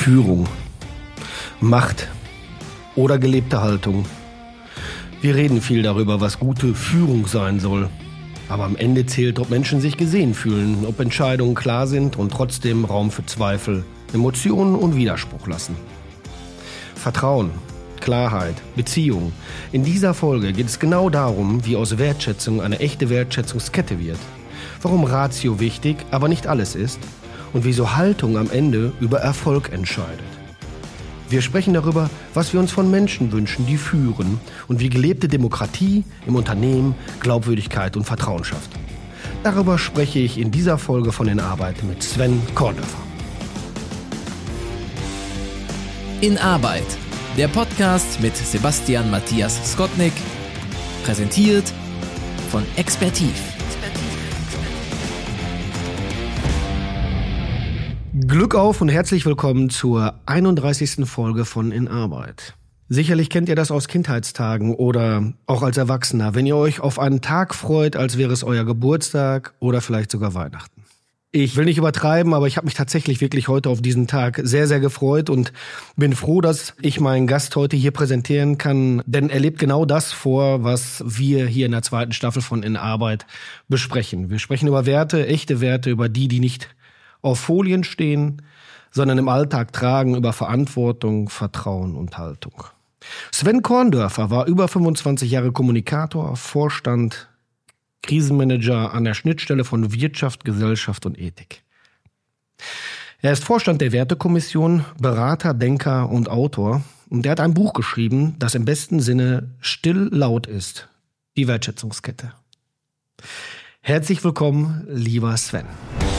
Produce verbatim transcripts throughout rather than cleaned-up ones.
Führung, Macht oder gelebte Haltung. Wir reden viel darüber, was gute Führung sein soll. Aber am Ende zählt, ob Menschen sich gesehen fühlen, ob Entscheidungen klar sind und trotzdem Raum für Zweifel, Emotionen und Widerspruch lassen. Vertrauen, Klarheit, Beziehung. In dieser Folge geht es genau darum, wie aus Wertschätzung eine echte Wertschätzungskette wird. Warum Ratio wichtig, aber nicht alles ist. Und wieso Haltung am Ende über Erfolg entscheidet. Wir sprechen darüber, was wir uns von Menschen wünschen, die führen und wie gelebte Demokratie im Unternehmen Glaubwürdigkeit und Vertrauen schafft. Darüber spreche ich in dieser Folge von In Arbeit mit Sven Korndörfer. In Arbeit, der Podcast mit Sebastian Matthias Skotnick, präsentiert von Expertiv. Glück auf und herzlich willkommen zur einunddreißigsten Folge von In Arbeit. Sicherlich kennt ihr das aus Kindheitstagen oder auch als Erwachsener, wenn ihr euch auf einen Tag freut, als wäre es euer Geburtstag oder vielleicht sogar Weihnachten. Ich will nicht übertreiben, aber ich habe mich tatsächlich wirklich heute auf diesen Tag sehr, sehr gefreut und bin froh, dass ich meinen Gast heute hier präsentieren kann, denn er lebt genau das vor, was wir hier in der zweiten Staffel von In Arbeit besprechen. Wir sprechen über Werte, echte Werte, über die, die nicht auf Folien stehen, sondern im Alltag tragen, über Verantwortung, Vertrauen und Haltung. Sven Korndörfer war über fünfundzwanzig Jahre Kommunikator, Vorstand, Krisenmanager an der Schnittstelle von Wirtschaft, Gesellschaft und Ethik. Er ist Vorstand der Wertekommission, Berater, Denker und Autor. Und er hat ein Buch geschrieben, das im besten Sinne still laut ist. Die Wertschätzungskette. Herzlich willkommen, lieber Sven.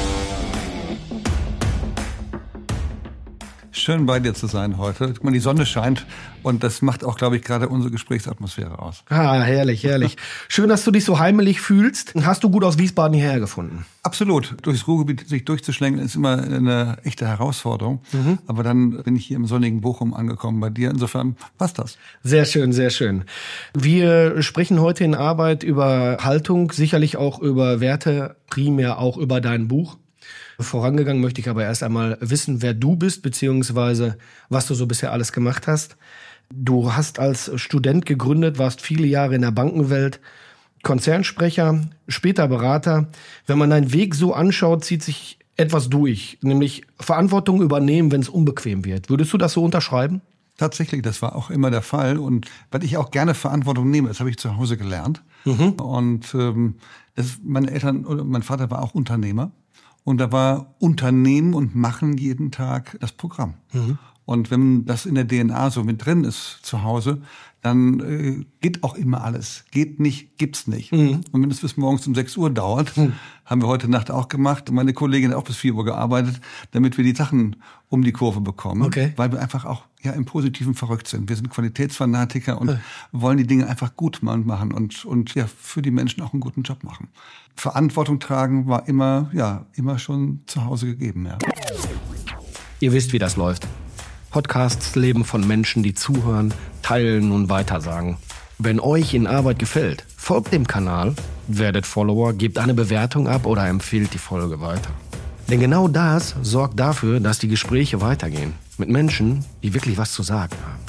Schön bei dir zu sein heute. Die Sonne scheint und das macht auch, glaube ich, gerade unsere Gesprächsatmosphäre aus. Ah, herrlich, herrlich. Schön, dass du dich so heimelig fühlst. Hast du gut aus Wiesbaden hierher gefunden? Absolut. Durchs Ruhrgebiet sich durchzuschlängeln ist immer eine echte Herausforderung. Mhm. Aber dann bin ich hier im sonnigen Bochum angekommen bei dir. Insofern passt das. Sehr schön, sehr schön. Wir sprechen heute in Arbeit über Haltung, sicherlich auch über Werte, primär auch über dein Buch. Vorangegangen möchte ich aber erst einmal wissen, wer du bist, beziehungsweise was du so bisher alles gemacht hast. Du hast als Student gegründet, warst viele Jahre in der Bankenwelt, Konzernsprecher, später Berater. Wenn man deinen Weg so anschaut, zieht sich etwas durch, nämlich Verantwortung übernehmen, wenn es unbequem wird. Würdest du das so unterschreiben? Tatsächlich, das war auch immer der Fall. Und weil ich auch gerne Verantwortung nehme, das habe ich zu Hause gelernt. Mhm. Und ähm, das, meine Eltern oder mein Vater war auch Unternehmer. Und da war Unternehmen und Machen jeden Tag das Programm. Mhm. Und wenn das in der D N A so mit drin ist zu Hause, dann äh, geht auch immer alles. Geht nicht, gibt's nicht. Mhm. Und wenn es bis morgens um sechs Uhr dauert, mhm. haben wir heute Nacht auch gemacht. Und meine Kollegin hat auch bis vier Uhr gearbeitet, damit wir die Sachen um die Kurve bekommen. Okay. Weil wir einfach auch ja im Positiven verrückt sind. Wir sind Qualitätsfanatiker und ja. wollen die Dinge einfach gut machen und, und ja für die Menschen auch einen guten Job machen. Verantwortung tragen war immer, ja, immer schon zu Hause gegeben, ja. Ihr wisst, wie das läuft. Podcasts leben von Menschen, die zuhören, teilen und weitersagen. Wenn euch In Arbeit gefällt, folgt dem Kanal, werdet Follower, gebt eine Bewertung ab oder empfehlt die Folge weiter. Denn genau das sorgt dafür, dass die Gespräche weitergehen. Mit Menschen, die wirklich was zu sagen haben.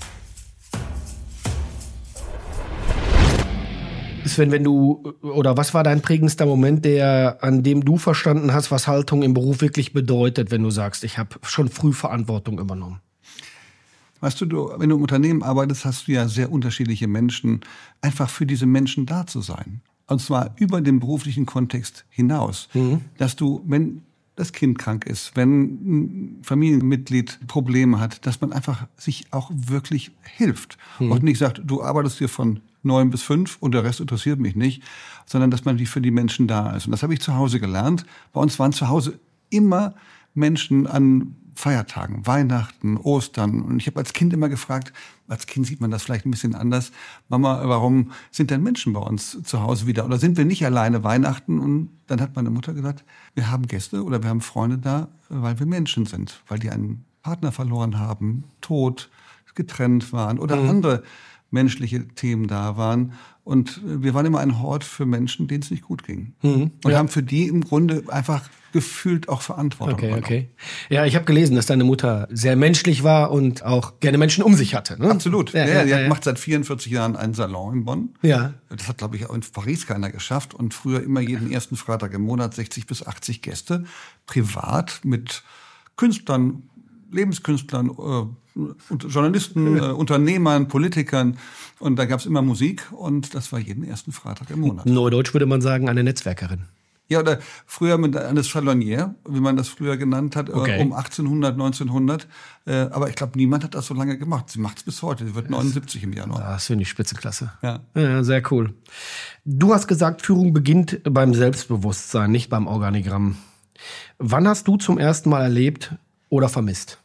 Sven, wenn du, oder was war dein prägendster Moment, der, an dem du verstanden hast, was Haltung im Beruf wirklich bedeutet, wenn du sagst, ich habe schon früh Verantwortung übernommen? Weißt du, du, wenn du im Unternehmen arbeitest, hast du ja sehr unterschiedliche Menschen, einfach für diese Menschen da zu sein. Und zwar über den beruflichen Kontext hinaus. Mhm. Dass du, wenn das Kind krank ist, wenn ein Familienmitglied Probleme hat, dass man einfach sich auch wirklich hilft. Mhm. Und nicht sagt, du arbeitest hier von neun bis fünf und der Rest interessiert mich nicht, sondern dass man die für die Menschen da ist. Und das habe ich zu Hause gelernt. Bei uns waren zu Hause immer Menschen an Feiertagen, Weihnachten, Ostern. Und ich habe als Kind immer gefragt, als Kind sieht man das vielleicht ein bisschen anders, Mama, warum sind denn Menschen bei uns zu Hause wieder? Oder sind wir nicht alleine Weihnachten? Und dann hat meine Mutter gesagt, wir haben Gäste oder wir haben Freunde da, weil wir Menschen sind. Weil die einen Partner verloren haben, tot, getrennt waren oder mhm. andere menschliche Themen da waren. Und wir waren immer ein Hort für Menschen, denen es nicht gut ging. Mhm, und ja. haben für die im Grunde einfach gefühlt auch Verantwortung Okay, übernommen. okay. Ja, ich habe gelesen, dass deine Mutter sehr menschlich war und auch gerne Menschen um sich hatte. Ne? Absolut. Ja, Ja, ja, die ja, hat- ja. macht seit vierundvierzig Jahren einen Salon in Bonn. Ja. Das hat, glaube ich, auch in Paris keiner geschafft. Und früher immer jeden ersten Freitag im Monat sechzig bis achtzig Gäste. Privat mit Künstlern, Lebenskünstlern, äh, und Journalisten, äh, Unternehmern, Politikern. Und da gab es immer Musik. Und das war jeden ersten Freitag im Monat. Neudeutsch würde man sagen, eine Netzwerkerin. Ja, oder früher mit einer Salonier, wie man das früher genannt hat, Okay. äh, um achtzehnhundert, neunzehnhundert. Äh, aber ich glaube, niemand hat das so lange gemacht. Sie macht es bis heute. Sie wird neunundsiebzig im Januar. Das finde ich spitzenklasse. Ja. Ja, sehr cool. Du hast gesagt, Führung beginnt beim Selbstbewusstsein, nicht beim Organigramm. Wann hast du zum ersten Mal erlebt oder vermisst?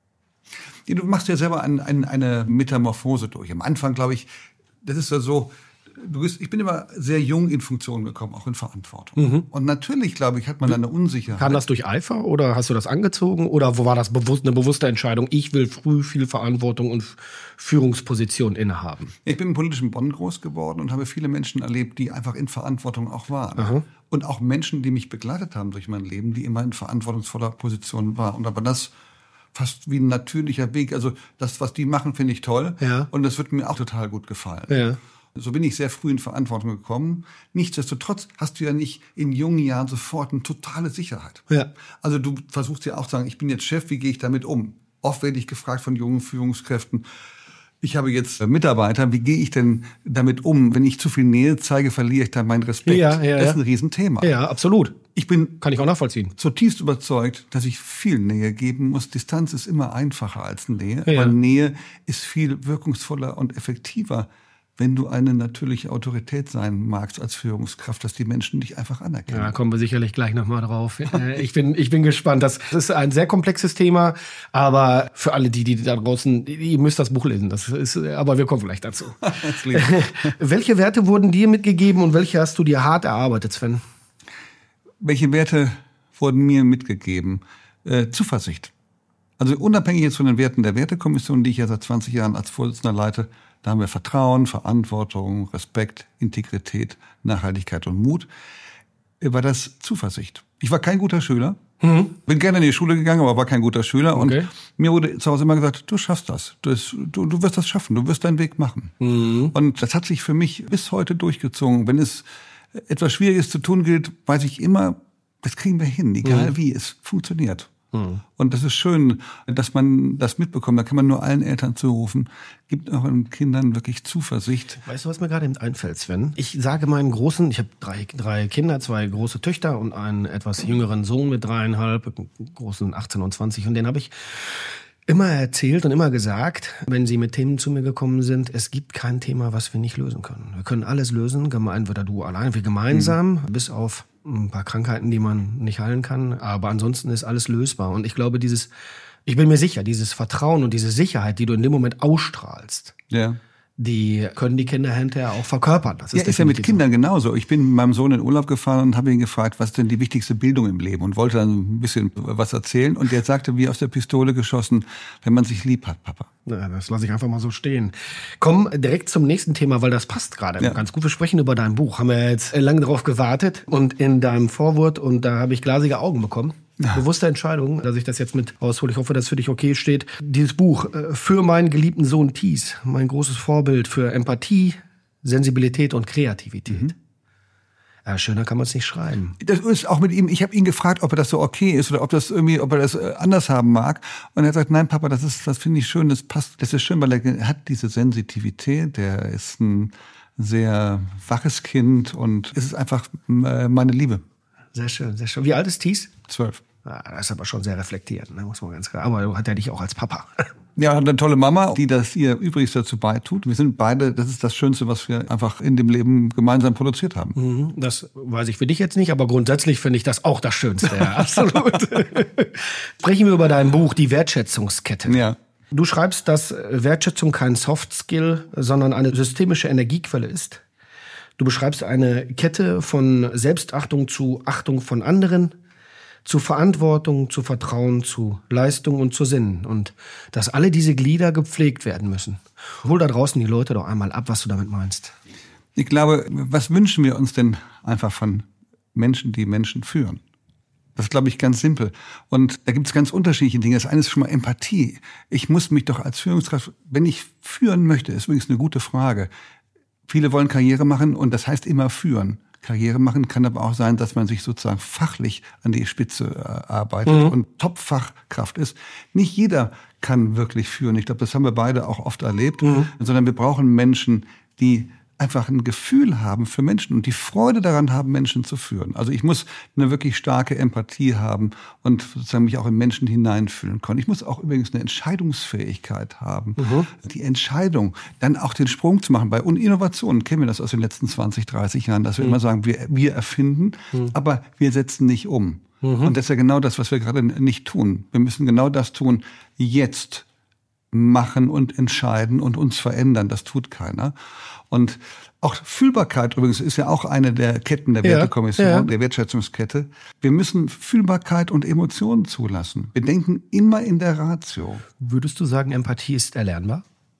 Ja, du machst ja selber ein, ein, eine Metamorphose durch. Am Anfang, glaube ich, das ist ja so, du bist, ich bin immer sehr jung in Funktion gekommen, auch in Verantwortung. Und natürlich, glaube ich, hat man eine Unsicherheit. Kam das durch Eifer oder hast du das angezogen oder wo war das bewusst, eine bewusste Entscheidung? Ich will früh viel Verantwortung und Führungsposition innehaben. Ich bin im politischen Bonn groß geworden und habe viele Menschen erlebt, die einfach in Verantwortung auch waren. Aha. Und auch Menschen, die mich begleitet haben durch mein Leben, die immer in verantwortungsvoller Position waren. Und aber das fast wie ein natürlicher Weg. Also das, was die machen, finde ich toll. Ja. Und das wird mir auch total gut gefallen. Ja. So bin ich sehr früh in Verantwortung gekommen. Nichtsdestotrotz hast du ja nicht in jungen Jahren sofort eine totale Sicherheit. Ja. Also du versuchst ja auch zu sagen, ich bin jetzt Chef, wie gehe ich damit um? Oft werde ich gefragt von jungen Führungskräften, ich habe jetzt Mitarbeiter, wie gehe ich denn damit um? Wenn ich zu viel Nähe zeige, verliere ich dann meinen Respekt. Ja, ja, das ist ja. ein Riesenthema. Ja, absolut. Ich bin Kann ich auch nachvollziehen. zutiefst überzeugt, dass ich viel Nähe geben muss. Distanz ist immer einfacher als Nähe, Ja. aber Nähe ist viel wirkungsvoller und effektiver, wenn du eine natürliche Autorität sein magst als Führungskraft, dass die Menschen dich einfach anerkennen. Ja, kommen wir sicherlich gleich nochmal drauf. Äh, Ich bin, ich bin gespannt. Das ist ein sehr komplexes Thema, aber für alle die, die da draußen, ihr müsst das Buch lesen. Das ist, aber wir kommen vielleicht dazu. Das lieb. Welche Werte wurden dir mitgegeben und welche hast du dir hart erarbeitet, Sven? Welche Werte wurden mir mitgegeben? Äh, Zuversicht. Also unabhängig jetzt von den Werten der Wertekommission, die ich ja seit zwanzig Jahren als Vorsitzender leite, da haben wir Vertrauen, Verantwortung, Respekt, Integrität, Nachhaltigkeit und Mut. Äh, War das Zuversicht. Ich war kein guter Schüler. Mhm. Bin gerne in die Schule gegangen, aber war kein guter Schüler. Okay. Und mir wurde zu Hause immer gesagt, du schaffst das. Du, du, du wirst das schaffen. Du wirst deinen Weg machen. Mhm. Und das hat sich für mich bis heute durchgezogen. Wenn es etwas Schwieriges zu tun gilt, weiß ich immer, das kriegen wir hin, egal mhm. wie, es funktioniert. Mhm. Und das ist schön, dass man das mitbekommt. Da kann man nur allen Eltern zurufen, gibt euren Kindern wirklich Zuversicht. Weißt du, was mir gerade eben einfällt, Sven? Ich sage meinen Großen, ich habe drei, drei Kinder, zwei große Töchter und einen etwas jüngeren Sohn mit dreieinhalb, großen achtzehn und zwanzig. Und den habe ich immer erzählt und immer gesagt, wenn sie mit Themen zu mir gekommen sind, es gibt kein Thema, was wir nicht lösen können. Wir können alles lösen, entweder du allein, wir gemeinsam, mhm. bis auf ein paar Krankheiten, die man nicht heilen kann. Aber ansonsten ist alles lösbar. Und ich glaube, dieses, ich bin mir sicher, dieses Vertrauen und diese Sicherheit, die du in dem Moment ausstrahlst, ja. die können die Kinder hinterher auch verkörpern. Das ist, ja, ist ja mit Kindern genauso. Ich bin mit meinem Sohn in Urlaub gefahren und habe ihn gefragt, was ist denn die wichtigste Bildung im Leben? Und wollte dann ein bisschen was erzählen. Und der sagte, wie aus der Pistole geschossen, wenn man sich lieb hat, Papa. Ja, das lasse ich einfach mal so stehen. Komm direkt zum nächsten Thema, weil das passt gerade ja. ganz gut. Wir sprechen über dein Buch. Haben wir jetzt lange drauf gewartet. Und in deinem Vorwort, und da habe ich glasige Augen bekommen. Ja. Bewusste Entscheidung, dass ich das jetzt mit aushole. Ich hoffe, dass für dich okay steht. Dieses Buch, für meinen geliebten Sohn Thies, mein großes Vorbild für Empathie, Sensibilität und Kreativität. Mhm. Ja, schöner kann man es nicht schreiben. Das ist auch mit ihm, ich habe ihn gefragt, ob er das so okay ist oder ob das irgendwie, ob er das anders haben mag. Und er hat gesagt, nein, Papa, das ist, das finde ich schön, das passt, das ist schön, weil er hat diese Sensitivität, der ist ein sehr waches Kind und es ist einfach meine Liebe. Sehr schön, sehr schön. Wie alt ist Thies? Zwölf. Ja, das ist aber schon sehr reflektierend, ne? Muss man ganz klar. Aber hat er dich auch als Papa? Ja, hat eine tolle Mama, die das ihr übrigens dazu beitut. Wir sind beide, das ist das Schönste, was wir einfach in dem Leben gemeinsam produziert haben. Mhm, das weiß ich für dich jetzt nicht, aber grundsätzlich finde ich das auch das Schönste. Ja, absolut. Sprechen wir über dein Buch, Die Wertschätzungskette. Ja. Du schreibst, dass Wertschätzung kein Soft-Skill, sondern eine systemische Energiequelle ist. Du beschreibst eine Kette von Selbstachtung zu Achtung von anderen. zu Verantwortung, zu Vertrauen, zu Leistung und zu Sinn. Und dass alle diese Glieder gepflegt werden müssen. Hol da draußen die Leute doch einmal ab, was du damit meinst. Ich glaube, was wünschen wir uns denn einfach von Menschen, die Menschen führen? Das ist, glaube ich, ganz simpel. Und da gibt es ganz unterschiedliche Dinge. Das eine ist schon mal Empathie. Ich muss mich doch als Führungskraft, wenn ich führen möchte, ist übrigens eine gute Frage. Viele wollen Karriere machen und das heißt immer führen. Karriere machen kann aber auch sein, dass man sich sozusagen fachlich an die Spitze äh, arbeitet mhm. und Top-Fachkraft ist. Nicht jeder kann wirklich führen. Ich glaube, das haben wir beide auch oft erlebt. Mhm. Sondern wir brauchen Menschen, die einfach ein Gefühl haben für Menschen und die Freude daran haben, Menschen zu führen. Also ich muss eine wirklich starke Empathie haben und sozusagen mich auch in Menschen hineinfühlen können. Ich muss auch übrigens eine Entscheidungsfähigkeit haben. Mhm. Die Entscheidung, dann auch den Sprung zu machen. Bei Innovationen kennen wir das aus den letzten zwanzig, dreißig Jahren, dass wir mhm. immer sagen, wir, wir erfinden, mhm. aber wir setzen nicht um. Mhm. Und das ist ja genau das, was wir gerade nicht tun. Wir müssen genau das tun, jetzt machen und entscheiden und uns verändern. Das tut keiner. Und auch Fühlbarkeit übrigens ist ja auch eine der Ketten der ja, Wertekommission, ja. der Wertschätzungskette. Wir müssen Fühlbarkeit und Emotionen zulassen. Wir denken immer in der Ratio. Würdest du sagen, Empathie ist erlernbar?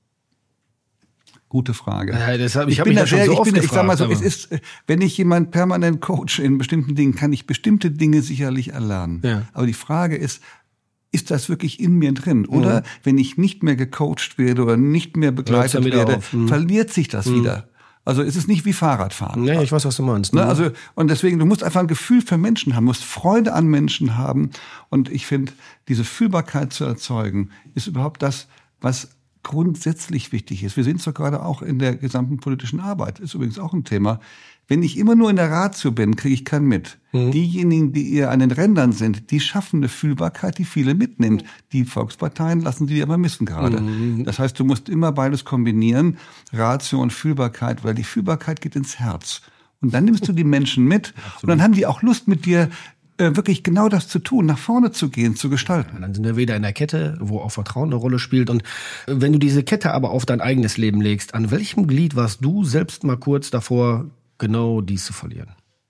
Gute Frage. Ja, das hab, ich ich habe mich da schon so ich oft bin, gefragt. Ich sag mal so, es ist, wenn ich jemand permanent coache in bestimmten Dingen, kann ich bestimmte Dinge sicherlich erlernen. Ja. Aber die Frage ist, ist das wirklich in mir drin? Oder mhm. wenn ich nicht mehr gecoacht werde oder nicht mehr begleitet werde, mhm. verliert sich das mhm. wieder. Also es ist nicht wie Fahrradfahren. Nee, ich weiß, was du meinst. Ne? Ne? Also, und deswegen, du musst einfach ein Gefühl für Menschen haben, musst Freude an Menschen haben. Und ich finde, diese Fühlbarkeit zu erzeugen, ist überhaupt das, was grundsätzlich wichtig ist. Wir sehen es doch gerade auch in der gesamten politischen Arbeit. Ist übrigens auch ein Thema. Wenn ich immer nur in der Ratio bin, kriege ich keinen mit. Mhm. Diejenigen, die eher an den Rändern sind, die schaffen eine Fühlbarkeit, die viele mitnimmt. Mhm. Die Volksparteien lassen sie aber missen gerade. Mhm. Das heißt, du musst immer beides kombinieren, Ratio und Fühlbarkeit, weil die Fühlbarkeit geht ins Herz. Und dann nimmst du die Menschen mit Absolut. Und dann haben die auch Lust mit dir, äh, wirklich genau das zu tun, nach vorne zu gehen, zu gestalten. Ja, dann sind wir wieder in der Kette, wo auch Vertrauen eine Rolle spielt. Und wenn du diese Kette aber auf dein eigenes Leben legst, an welchem Glied warst du selbst mal kurz davor, genau dies zu verlieren?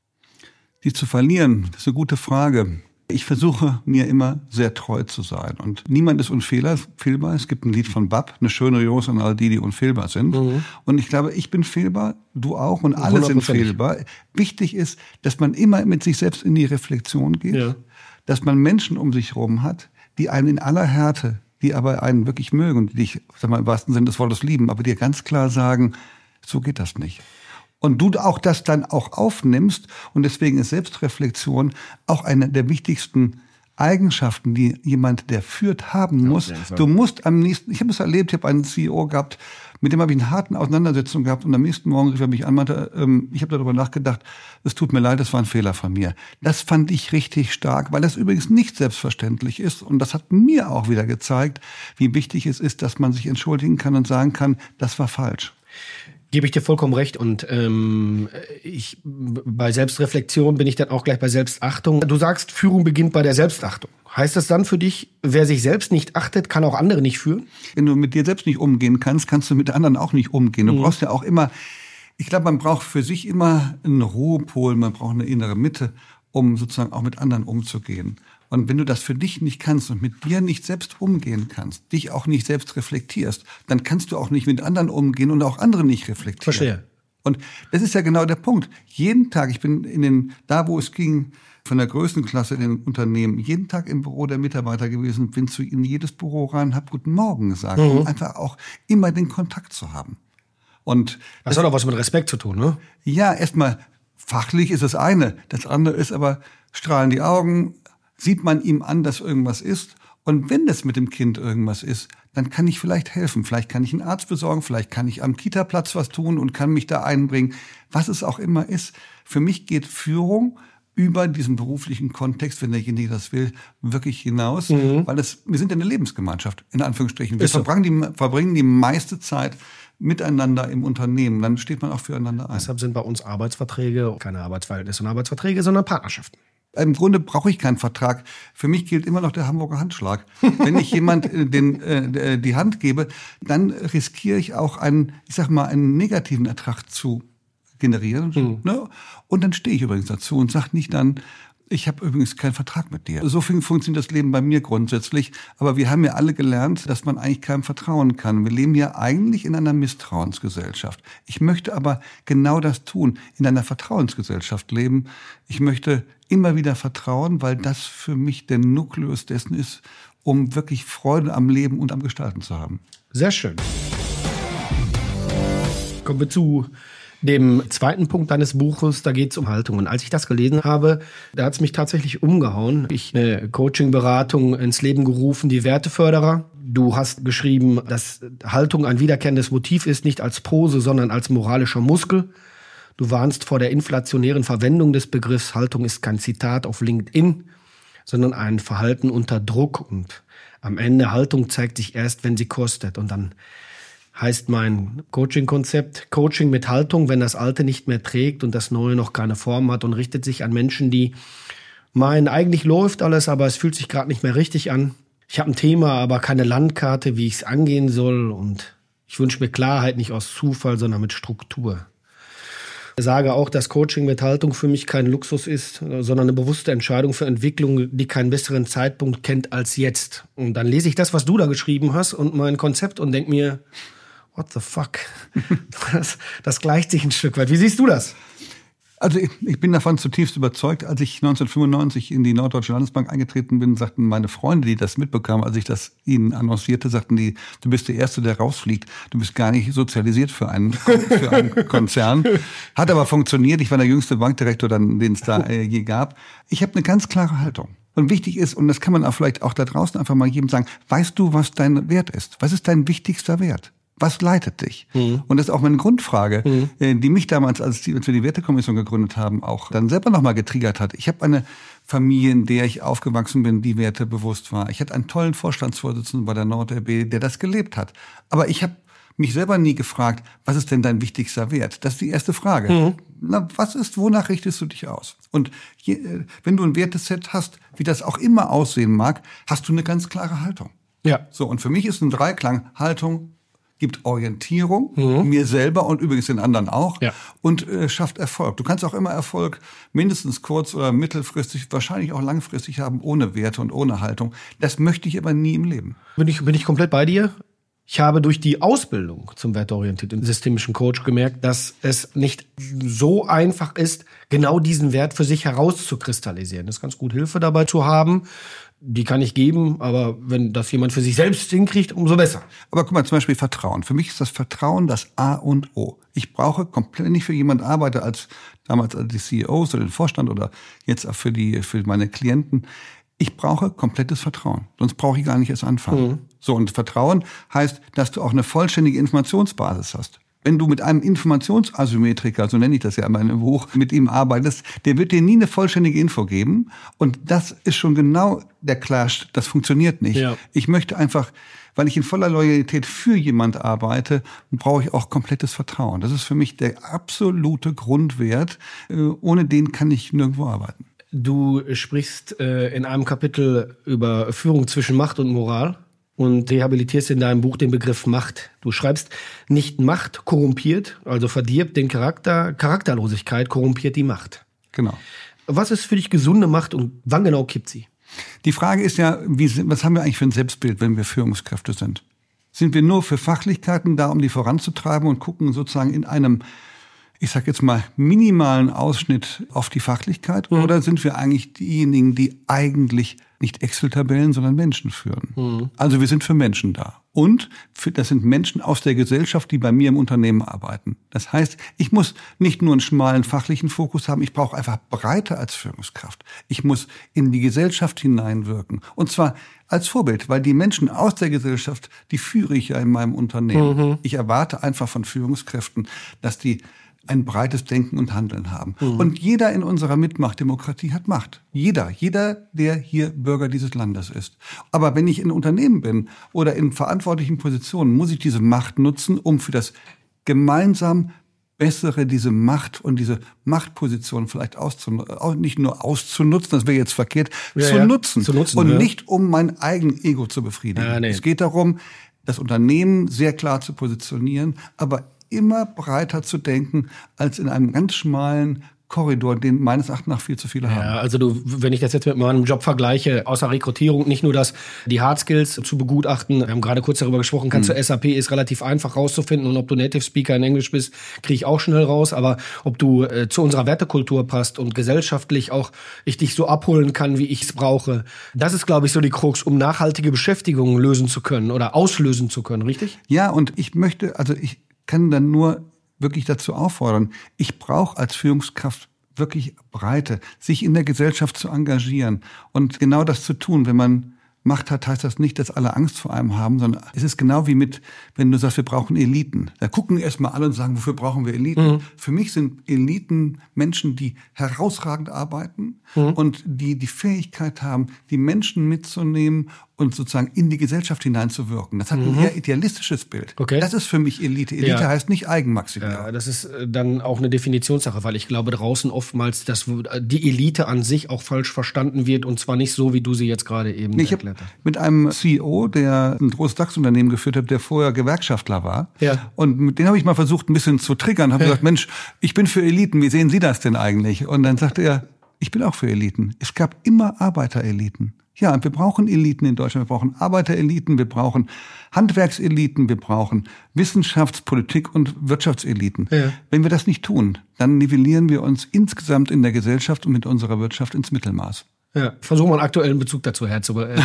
Die zu verlieren, das ist eine gute Frage. Ich versuche, mir immer sehr treu zu sein. Und niemand ist unfehlbar. Es gibt ein Lied von Bab, eine schöne Rose an all die, die unfehlbar sind. Mhm. Und ich glaube, ich bin fehlbar, du auch und alle sind fehlbar. Wichtig ist, dass man immer mit sich selbst in die Reflexion geht. Ja. Dass man Menschen um sich herum hat, die einen in aller Härte, die aber einen wirklich mögen und die dich, sag mal, im wahrsten Sinne des Wortes lieben, aber dir ganz klar sagen, so geht das nicht. Und du auch das dann auch aufnimmst. Und deswegen ist Selbstreflexion auch eine der wichtigsten Eigenschaften, die jemand, der führt, haben muss. Ja, du musst am nächsten, ich habe es erlebt, ich habe einen C E O gehabt, mit dem habe ich eine harte Auseinandersetzung gehabt. Und am nächsten Morgen rief er mich an und meinte, ähm, ich habe darüber nachgedacht, es tut mir leid, das war ein Fehler von mir. Das fand ich richtig stark, weil das übrigens nicht selbstverständlich ist. Und das hat mir auch wieder gezeigt, wie wichtig es ist, dass man sich entschuldigen kann und sagen kann, das war falsch. Gebe ich dir vollkommen recht. Und ähm, ich, bei Selbstreflexion bin ich dann auch gleich bei Selbstachtung. Du sagst, Führung beginnt bei der Selbstachtung. Heißt das dann für dich, wer sich selbst nicht achtet, kann auch andere nicht führen? Wenn du mit dir selbst nicht umgehen kannst, kannst du mit anderen auch nicht umgehen. Du mhm. brauchst ja auch immer, ich glaube, man braucht für sich immer einen Ruhepol, man braucht eine innere Mitte, um sozusagen auch mit anderen umzugehen. Und wenn du das für dich nicht kannst und mit dir nicht selbst umgehen kannst, dich auch nicht selbst reflektierst, dann kannst du auch nicht mit anderen umgehen und auch andere nicht reflektieren. Verstehe. Und das ist ja genau der Punkt. Jeden Tag, ich bin in den, da wo es ging, von der Größenklasse in den Unternehmen, jeden Tag im Büro der Mitarbeiter gewesen, bin zu ihnen in jedes Büro rein, hab Guten Morgen gesagt, mhm. um einfach auch immer den Kontakt zu haben. Und das hat auch was mit Respekt zu tun, ne? Ja, erstmal fachlich ist das eine. Das andere ist aber, strahlen die Augen, sieht man ihm an, dass irgendwas ist. Und wenn das mit dem Kind irgendwas ist, dann kann ich vielleicht helfen. Vielleicht kann ich einen Arzt besorgen, vielleicht kann ich am Kita-Platz was tun und kann mich da einbringen. Was es auch immer ist. Für mich geht Führung über diesen beruflichen Kontext, wenn derjenige das will, wirklich hinaus. Mhm. Weil es, wir sind ja eine Lebensgemeinschaft, in Anführungsstrichen. Wir verbringen die, verbringen die meiste Zeit miteinander im Unternehmen. Dann steht man auch füreinander ein. Deshalb sind bei uns Arbeitsverträge keine Arbeitsverhältnisse und Arbeitsverträge, sondern Partnerschaften. Im Grunde brauche ich keinen Vertrag. Für mich gilt immer noch der Hamburger Handschlag. Wenn ich jemand den, äh, die Hand gebe, dann riskiere ich auch einen, ich sag mal, einen negativen Ertrag zu generieren. Mhm. Ne? Und dann stehe ich übrigens dazu und sage nicht dann, Ich habe übrigens keinen Vertrag mit dir. So funktioniert das Leben bei mir grundsätzlich. Aber wir haben ja alle gelernt, dass man eigentlich keinem vertrauen kann. Wir leben ja eigentlich in einer Misstrauensgesellschaft. Ich möchte aber genau das tun, in einer Vertrauensgesellschaft leben. Ich möchte immer wieder vertrauen, weil das für mich der Nukleus dessen ist, um wirklich Freude am Leben und am Gestalten zu haben. Sehr schön. Kommen wir zu dem zweiten Punkt deines Buches, da geht es um Haltung. Und als ich das gelesen habe, da hat es mich tatsächlich umgehauen. Ich eine Coaching-Beratung ins Leben gerufen, die Werteförderer. Du hast geschrieben, dass Haltung ein wiederkehrendes Motiv ist, nicht als Pose, sondern als moralischer Muskel. Du warnst vor der inflationären Verwendung des Begriffs. Haltung ist kein Zitat auf LinkedIn, sondern ein Verhalten unter Druck. Und am Ende, Haltung zeigt sich erst, wenn sie kostet. Und dann heißt mein Coaching-Konzept, Coaching mit Haltung, wenn das Alte nicht mehr trägt und das Neue noch keine Form hat, und richtet sich an Menschen, die meinen, eigentlich läuft alles, aber es fühlt sich gerade nicht mehr richtig an. Ich habe ein Thema, aber keine Landkarte, wie ich es angehen soll, und ich wünsche mir Klarheit nicht aus Zufall, sondern mit Struktur. Ich sage auch, dass Coaching mit Haltung für mich kein Luxus ist, sondern eine bewusste Entscheidung für Entwicklung, die keinen besseren Zeitpunkt kennt als jetzt. Und dann lese ich das, was du da geschrieben hast, und mein Konzept und denke mir, what the fuck? Das, das gleicht sich ein Stück weit. Wie siehst du das? Also ich, ich bin davon zutiefst überzeugt. Als ich neunzehnhundertfünfundneunzig in die Norddeutsche Landesbank eingetreten bin, sagten meine Freunde, die das mitbekamen, als ich das ihnen annoncierte, sagten die, du bist der Erste, der rausfliegt. Du bist gar nicht sozialisiert für einen, für einen Konzern. Hat aber funktioniert. Ich war der jüngste Bankdirektor, dann, den es da äh, je gab. Ich habe eine ganz klare Haltung. Und wichtig ist, und das kann man auch vielleicht auch da draußen einfach mal jedem sagen, weißt du, was dein Wert ist? Was ist dein wichtigster Wert? Was leitet dich? Mhm. Und das ist auch meine Grundfrage, mhm. die mich damals, als, die, als wir die Wertekommission gegründet haben, auch dann selber nochmal getriggert hat. Ich habe eine Familie, in der ich aufgewachsen bin, die Werte bewusst war. Ich hatte einen tollen Vorstandsvorsitzenden bei der NordLB, der das gelebt hat. Aber ich habe mich selber nie gefragt, was ist denn dein wichtigster Wert? Das ist die erste Frage. Mhm. Na, was ist, wonach richtest du dich aus? Und je, wenn du ein Werteset hast, wie das auch immer aussehen mag, hast du eine ganz klare Haltung. Ja. So, und für mich ist ein Dreiklang Haltung, gibt Orientierung, mhm. mir selber und übrigens den anderen auch, ja. und äh, schafft Erfolg. Du kannst auch immer Erfolg mindestens kurz- oder mittelfristig, wahrscheinlich auch langfristig haben, ohne Werte und ohne Haltung. Das möchte ich aber nie im Leben. Bin ich, bin ich komplett bei dir. Ich habe durch die Ausbildung zum werteorientierten systemischen Coach gemerkt, dass es nicht so einfach ist, genau diesen Wert für sich herauszukristallisieren. Es ist ganz gut, Hilfe dabei zu haben. Die kann ich geben, aber wenn das jemand für sich selbst hinkriegt, umso besser. Aber guck mal, zum Beispiel Vertrauen. Für mich ist das Vertrauen das A und O. Ich brauche komplett, wenn ich für jemanden arbeite, als damals als die C E Os oder den Vorstand oder jetzt auch für die, für meine Klienten, ich brauche komplettes Vertrauen. Sonst brauche ich gar nicht erst anfangen. Mhm. So, und Vertrauen heißt, dass du auch eine vollständige Informationsbasis hast. Wenn du mit einem Informationsasymmetriker, so nenne ich das ja in meinem Buch, mit ihm arbeitest, der wird dir nie eine vollständige Info geben. Und das ist schon genau der Clash. Das funktioniert nicht. Ja. Ich möchte einfach, weil ich in voller Loyalität für jemand arbeite, brauche ich auch komplettes Vertrauen. Das ist für mich der absolute Grundwert. Ohne den kann ich nirgendwo arbeiten. Du sprichst äh, in einem Kapitel über Führung zwischen Macht und Moral und rehabilitierst in deinem Buch den Begriff Macht. Du schreibst, nicht Macht korrumpiert, also verdirbt den Charakter, Charakterlosigkeit korrumpiert die Macht. Genau. Was ist für dich gesunde Macht und wann genau kippt sie? Die Frage ist ja, wie, was haben wir eigentlich für ein Selbstbild, wenn wir Führungskräfte sind? Sind wir nur für Fachlichkeiten da, um die voranzutreiben und gucken sozusagen in einem, ich sag jetzt mal, minimalen Ausschnitt auf die Fachlichkeit? Mhm. Oder sind wir eigentlich diejenigen, die eigentlich nicht Excel-Tabellen, sondern Menschen führen? Mhm. Also wir sind für Menschen da. Und für, das sind Menschen aus der Gesellschaft, die bei mir im Unternehmen arbeiten. Das heißt, ich muss nicht nur einen schmalen fachlichen Fokus haben, ich brauche einfach Breite als Führungskraft. Ich muss in die Gesellschaft hineinwirken. Und zwar als Vorbild, weil die Menschen aus der Gesellschaft, die führe ich ja in meinem Unternehmen. Mhm. Ich erwarte einfach von Führungskräften, dass die ein breites Denken und Handeln haben. Mhm. Und jeder in unserer Mitmachtdemokratie hat Macht. Jeder, jeder, der hier Bürger dieses Landes ist. Aber wenn ich in Unternehmen bin oder in verantwortlichen Positionen, muss ich diese Macht nutzen, um für das gemeinsam Bessere diese Macht und diese Machtposition vielleicht auszunutzen, auch nicht nur auszunutzen, das wäre jetzt verkehrt, ja, zu, ja. Nutzen. zu nutzen. Und ja. nicht um mein eigenes Ego zu befriedigen. Ja, nee. Es geht darum, das Unternehmen sehr klar zu positionieren, aber immer breiter zu denken als in einem ganz schmalen Korridor, den meines Erachtens nach viel zu viele haben. Ja, also du, wenn ich das jetzt mit meinem Job vergleiche, außer Rekrutierung, nicht nur das, die Hard Skills zu begutachten, wir haben gerade kurz darüber gesprochen, kannst Mhm. du S A P, ist relativ einfach rauszufinden und ob du Native Speaker in Englisch bist, kriege ich auch schnell raus, aber ob du äh, zu unserer Wertekultur passt und gesellschaftlich auch ich dich so abholen kann, wie ich es brauche, das ist, glaube ich, so die Krux, um nachhaltige Beschäftigung lösen zu können oder auslösen zu können, richtig? Ja, und ich möchte, also ich kann dann nur wirklich dazu auffordern, ich brauche als Führungskraft wirklich Breite, sich in der Gesellschaft zu engagieren und genau das zu tun. Wenn man Macht hat, heißt das nicht, dass alle Angst vor einem haben, sondern es ist genau wie mit, wenn du sagst, wir brauchen Eliten. Da gucken erstmal alle und sagen, wofür brauchen wir Eliten? Mhm. Für mich sind Eliten Menschen, die herausragend arbeiten mhm. und die die Fähigkeit haben, die Menschen mitzunehmen und sozusagen in die Gesellschaft hineinzuwirken. Das hat mhm. ein eher idealistisches Bild. Okay. Das ist für mich Elite. Elite ja. heißt nicht Eigenmaximierung. Ja, das ist dann auch eine Definitionssache, weil ich glaube draußen oftmals, dass die Elite an sich auch falsch verstanden wird und zwar nicht so, wie du sie jetzt gerade eben nee, erklärt hast. Mit einem C E O, der ein großes DAX-Unternehmen geführt hat, der vorher Gewerkschaftler war. Ja. Und mit dem habe ich mal versucht, ein bisschen zu triggern. Habe ja. gesagt, Mensch, ich bin für Eliten. Wie sehen Sie das denn eigentlich? Und dann sagte er, ich bin auch für Eliten. Es gab immer Arbeitereliten. Ja, und wir brauchen Eliten in Deutschland. Wir brauchen Arbeitereliten, wir brauchen Handwerkseliten, wir brauchen Wissenschafts-, Politik- und Wirtschaftseliten. Ja. Wenn wir das nicht tun, dann nivellieren wir uns insgesamt in der Gesellschaft und mit unserer Wirtschaft ins Mittelmaß. Ja, versuchen wir einen aktuellen Bezug dazu herzuleiten.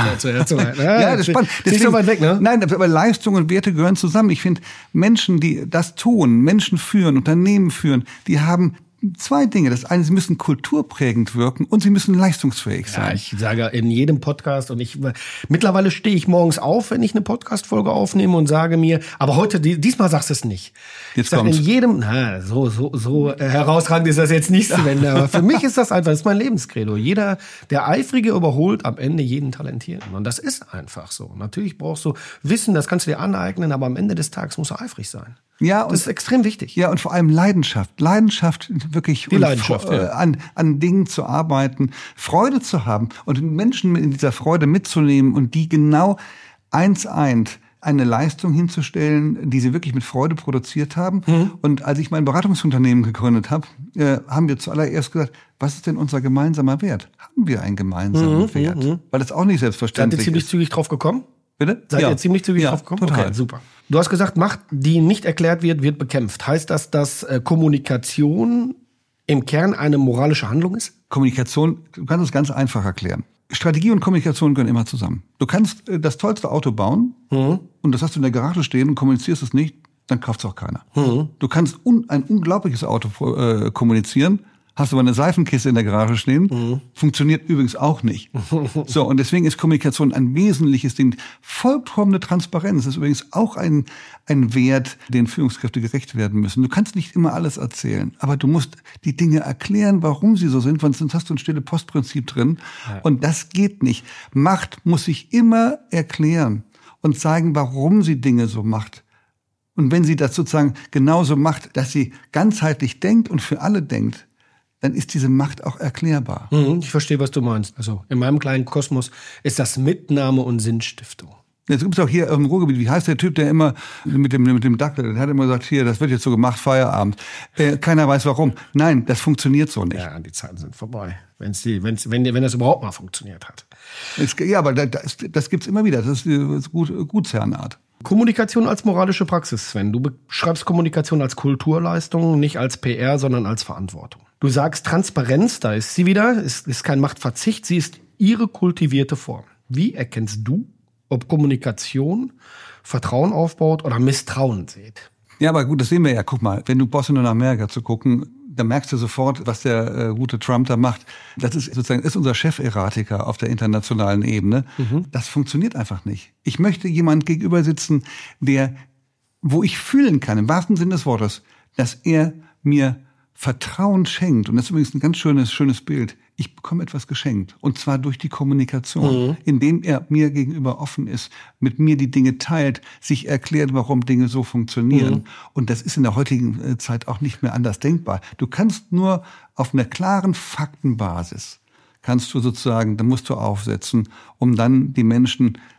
Ja, ja, das ist spannend. Deswegen, nicht so weit weg, ne? Nein, aber Leistung und Werte gehören zusammen. Ich finde, Menschen, die das tun, Menschen führen, Unternehmen führen, die haben zwei Dinge. Das eine, sie müssen kulturprägend wirken und sie müssen leistungsfähig sein. Ja, ich sage in jedem Podcast und ich mittlerweile stehe ich morgens auf, wenn ich eine Podcast-Folge aufnehme und sage mir, aber heute, diesmal sagst du es nicht. Jetzt ich sage in jedem, na, so, so, so herausragend ist das jetzt nicht, Sven, aber für mich ist das einfach, das ist mein Lebenskredo. Jeder, der Eifrige überholt am Ende jeden Talentierten. Und das ist einfach so. Natürlich brauchst du Wissen, das kannst du dir aneignen, aber am Ende des Tages musst du eifrig sein. Ja, und, das ist extrem wichtig. Ja, und vor allem Leidenschaft. Leidenschaft wirklich Die Leidenschaft, äh, ja. an, an Dingen zu arbeiten, Freude zu haben und Menschen in dieser Freude mitzunehmen und die genau eins eint, eine Leistung hinzustellen, die sie wirklich mit Freude produziert haben. Mhm. Und als ich mein Beratungsunternehmen gegründet habe, äh, haben wir zuallererst gesagt, was ist denn unser gemeinsamer Wert? Haben wir einen gemeinsamen mhm, Wert? Mhm. Weil das auch nicht selbstverständlich ist. Seid ihr ziemlich ist. zügig drauf gekommen? Bitte? Seid ja. ihr ziemlich zügig ja, drauf gekommen? Total. Okay, super. Du hast gesagt, Macht, die nicht erklärt wird, wird bekämpft. Heißt das, dass äh, Kommunikation im Kern eine moralische Handlung ist? Kommunikation, du kannst es ganz einfach erklären. Strategie und Kommunikation gehören immer zusammen. Du kannst äh, das tollste Auto bauen mhm. und das hast du in der Garage stehen und kommunizierst es nicht, dann kauft es auch keiner. Mhm. Du kannst un- ein unglaubliches Auto äh, kommunizieren, hast aber eine Seifenkiste in der Garage stehen, mhm. funktioniert übrigens auch nicht. So, und deswegen ist Kommunikation ein wesentliches Ding. Vollkommene Transparenz ist übrigens auch ein, ein Wert, den Führungskräfte gerecht werden müssen. Du kannst nicht immer alles erzählen, aber du musst die Dinge erklären, warum sie so sind, sonst hast du ein stille Postprinzip drin. Ja. Und das geht nicht. Macht muss sich immer erklären und zeigen, warum sie Dinge so macht. Und wenn sie das sozusagen genauso macht, dass sie ganzheitlich denkt und für alle denkt, dann ist diese Macht auch erklärbar. Mhm, ich verstehe, was du meinst. Also in meinem kleinen Kosmos ist das Mitnahme und Sinnstiftung. Jetzt gibt es auch hier im Ruhrgebiet, wie heißt der Typ, der immer mit dem mit dem Dackel, der hat immer gesagt, hier, das wird jetzt so gemacht, Feierabend. Äh, keiner weiß warum. Nein, das funktioniert so nicht. Ja, die Zeiten sind vorbei. Wenn's die, wenn's, wenn, wenn das überhaupt mal funktioniert hat. Es, ja, aber das, das gibt's immer wieder. Das ist, das ist gut, Gutsherrenart. Kommunikation als moralische Praxis, Sven. Du beschreibst Kommunikation als Kulturleistung, nicht als P R, sondern als Verantwortung. Du sagst Transparenz, da ist sie wieder, ist, ist kein Machtverzicht, sie ist ihre kultivierte Form. Wie erkennst du, ob Kommunikation Vertrauen aufbaut oder Misstrauen sät? Ja, aber gut, das sehen wir ja. Guck mal, wenn du brauchst nur nach Amerika zu gucken, da merkst du sofort, was der äh, gute Trump da macht. Das ist sozusagen ist unser Cheferratiker auf der internationalen Ebene. Mhm. Das funktioniert einfach nicht. Ich möchte jemand gegenüber sitzen, der, wo ich fühlen kann, im wahrsten Sinne des Wortes, dass er mir Vertrauen schenkt. Und das ist übrigens ein ganz schönes, schönes Bild. Ich bekomme etwas geschenkt. Und zwar durch die Kommunikation. Mhm. Indem er mir gegenüber offen ist, mit mir die Dinge teilt, sich erklärt, warum Dinge so funktionieren. Mhm. Und das ist in der heutigen Zeit auch nicht mehr anders denkbar. Du kannst nur auf einer klaren Faktenbasis, kannst du sozusagen, da musst du aufsetzen, um dann die Menschen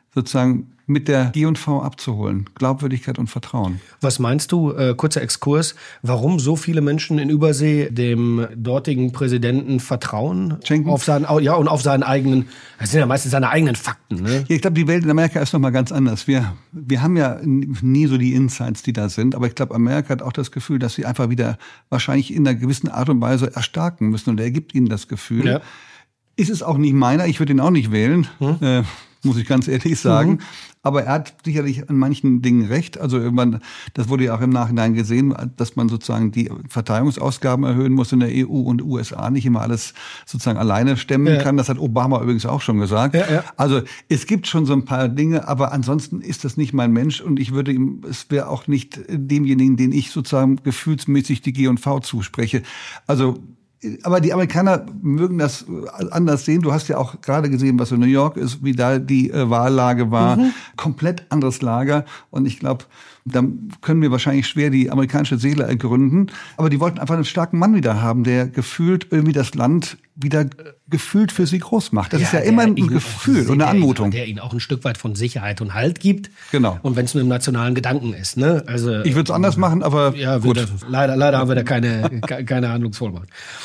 sozusagen mit der G und V abzuholen. Glaubwürdigkeit und Vertrauen. Was meinst du, äh, kurzer Exkurs, warum so viele Menschen in Übersee dem dortigen Präsidenten vertrauen? Schenken? Auf seinen, ja, und auf seinen eigenen, das sind ja meistens seine eigenen Fakten, ne? Ich glaube, die Welt in Amerika ist nochmal ganz anders. Wir, wir haben ja nie so die Insights, die da sind. Aber ich glaube, Amerika hat auch das Gefühl, dass sie einfach wieder wahrscheinlich in einer gewissen Art und Weise erstarken müssen. Und er gibt ihnen das Gefühl. Ja. Ist es auch nicht meiner, ich würde ihn auch nicht wählen. Hm? Äh, muss ich ganz ehrlich sagen. Mhm. Aber er hat sicherlich an manchen Dingen recht. Also irgendwann, das wurde ja auch im Nachhinein gesehen, dass man sozusagen die Verteidigungsausgaben erhöhen muss in der E U und U S A, nicht immer alles sozusagen alleine stemmen ja. kann. Das hat Obama übrigens auch schon gesagt. Ja, ja. Also es gibt schon so ein paar Dinge, aber ansonsten ist das nicht mein Mensch und ich würde ihm, es wäre auch nicht demjenigen, den ich sozusagen gefühlsmäßig die G und V zuspreche. Also aber die Amerikaner mögen das anders sehen. Du hast ja auch gerade gesehen, was in New York ist, wie da die äh, Wahllage war. Mhm. Komplett anderes Lager. Und ich glaube, da können wir wahrscheinlich schwer die amerikanische Seele ergründen. Aber die wollten einfach einen starken Mann wieder haben, der gefühlt irgendwie das Land wieder gefühlt für sie groß macht. Das ja, ist ja immer ein Gefühl und eine Anmutung. Der ihnen auch ein Stück weit von Sicherheit und Halt gibt. Genau. Und wenn es nur im nationalen Gedanken ist. Ne? Also, ich würde es anders machen, aber ja, gut. Wir, leider, leider haben wir da keine, keine Handlungsvollmacht.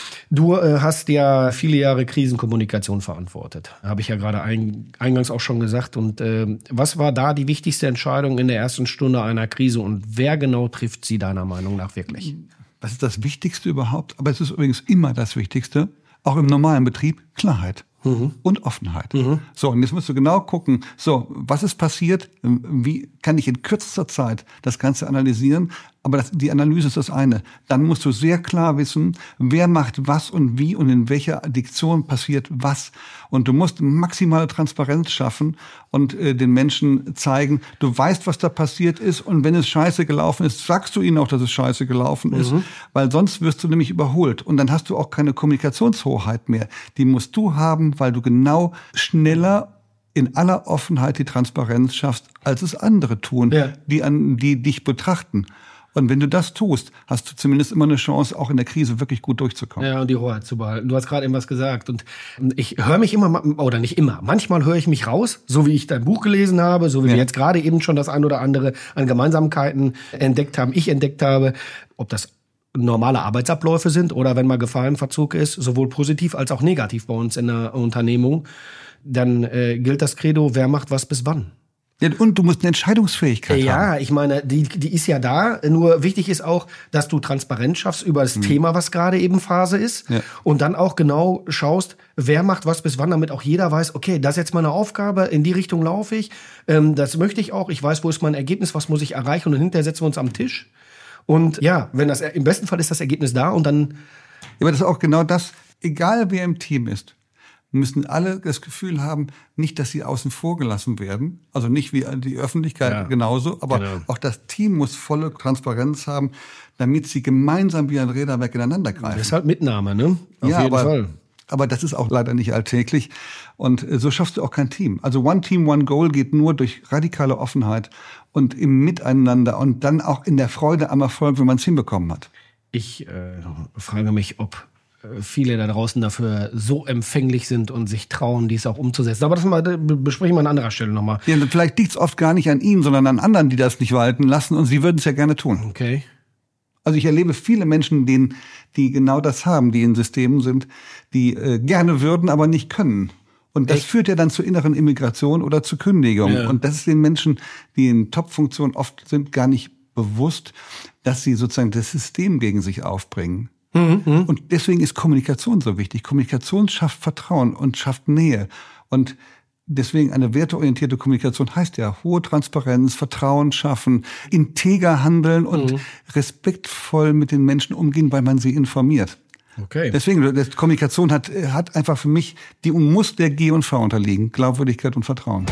Du äh, hast ja viele Jahre Krisenkommunikation verantwortet. Habe ich ja gerade ein, eingangs auch schon gesagt. Und äh, was war da die wichtigste Entscheidung in der ersten Stunde einer Krise? Und wer genau trifft sie deiner Meinung nach wirklich? Was ist das Wichtigste überhaupt? Aber es ist übrigens immer das Wichtigste, auch im normalen Betrieb, Klarheit. Mhm. Und Offenheit. Mhm. So, und jetzt musst du genau gucken, so, was ist passiert? Wie kann ich in kürzester Zeit das Ganze analysieren? Aber das, die Analyse ist das eine. Dann musst du sehr klar wissen, wer macht was und wie und in welcher Diktion passiert was. Und du musst maximale Transparenz schaffen und äh, den Menschen zeigen, du weißt, was da passiert ist. Und wenn es scheiße gelaufen ist, sagst du ihnen auch, dass es scheiße gelaufen ist. Mhm. Weil sonst wirst du nämlich überholt. Und dann hast du auch keine Kommunikationshoheit mehr. Die musst du haben, weil du genau schneller in aller Offenheit die Transparenz schaffst, als es andere tun, ja. die, an, die dich betrachten. Und wenn du das tust, hast du zumindest immer eine Chance, auch in der Krise wirklich gut durchzukommen. Ja, und die Hoheit zu behalten. Du hast gerade eben was gesagt. Und ich höre mich immer, oder nicht immer, manchmal höre ich mich raus, so wie ich dein Buch gelesen habe, so wie ja. wir jetzt gerade eben schon das ein oder andere an Gemeinsamkeiten entdeckt haben, ich entdeckt habe, ob das normale Arbeitsabläufe sind oder wenn mal Gefahrenverzug ist, sowohl positiv als auch negativ bei uns in der Unternehmung, dann äh, gilt das Credo, wer macht was bis wann. Ja, und du musst eine Entscheidungsfähigkeit ja, haben. Ja, ich meine, die, die ist ja da. Nur wichtig ist auch, dass du Transparenz schaffst über das mhm. Thema, was gerade eben Phase ist. Ja. Und dann auch genau schaust, wer macht was bis wann, damit auch jeder weiß, okay, das ist jetzt meine Aufgabe, in die Richtung laufe ich. Ähm, das möchte ich auch. Ich weiß, wo ist mein Ergebnis, was muss ich erreichen. Und dann hinterher setzen wir uns am Tisch. Und ja, wenn das im besten Fall ist das Ergebnis da und dann. Ja, aber das ist auch genau das, egal wer im Team ist, müssen alle das Gefühl haben, nicht, dass sie außen vor gelassen werden, also nicht wie die Öffentlichkeit ja, genauso, aber genau. auch das Team muss volle Transparenz haben, damit sie gemeinsam wie ein Räderwerk ineinander greifen. Das ist halt Mitnahme, ne? Auf ja, jeden aber, Fall. Aber das ist auch leider nicht alltäglich und so schaffst du auch kein Team. Also One Team, One Goal geht nur durch radikale Offenheit und im Miteinander und dann auch in der Freude am Erfolg, wenn man es hinbekommen hat. Ich äh, frage mich, ob viele da draußen dafür so empfänglich sind und sich trauen, dies auch umzusetzen. Aber das mal, besprechen wir an anderer Stelle nochmal. Ja, vielleicht liegt es oft gar nicht an ihnen, sondern an anderen, die das nicht walten lassen und sie würden es ja gerne tun. Okay. Also ich erlebe viele Menschen, denen, die genau das haben, die in Systemen sind, die äh, gerne würden, aber nicht können. Und das Echt? führt ja dann zur inneren Immigration oder zur Kündigung. Ja. Und das ist den Menschen, die in Top-Funktionen oft sind, gar nicht bewusst, dass sie sozusagen das System gegen sich aufbringen. Mhm. Und deswegen ist Kommunikation so wichtig. Kommunikation schafft Vertrauen und schafft Nähe. Und deswegen eine werteorientierte Kommunikation heißt ja hohe Transparenz, Vertrauen schaffen, integer handeln und mhm. respektvoll mit den Menschen umgehen, weil man sie informiert. Okay. Deswegen, das Kommunikation hat, hat einfach für mich, die muss der G und V unterliegen. Glaubwürdigkeit und Vertrauen.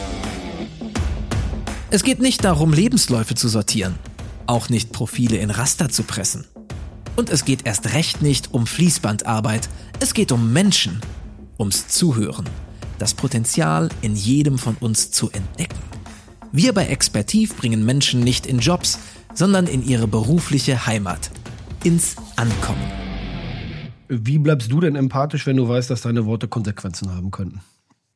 Es geht nicht darum, Lebensläufe zu sortieren. Auch nicht Profile in Raster zu pressen. Und es geht erst recht nicht um Fließbandarbeit. Es geht um Menschen, ums Zuhören, das Potenzial in jedem von uns zu entdecken. Wir bei Expertiv bringen Menschen nicht in Jobs, sondern in ihre berufliche Heimat, ins Ankommen. Wie bleibst du denn empathisch, wenn du weißt, dass deine Worte Konsequenzen haben könnten?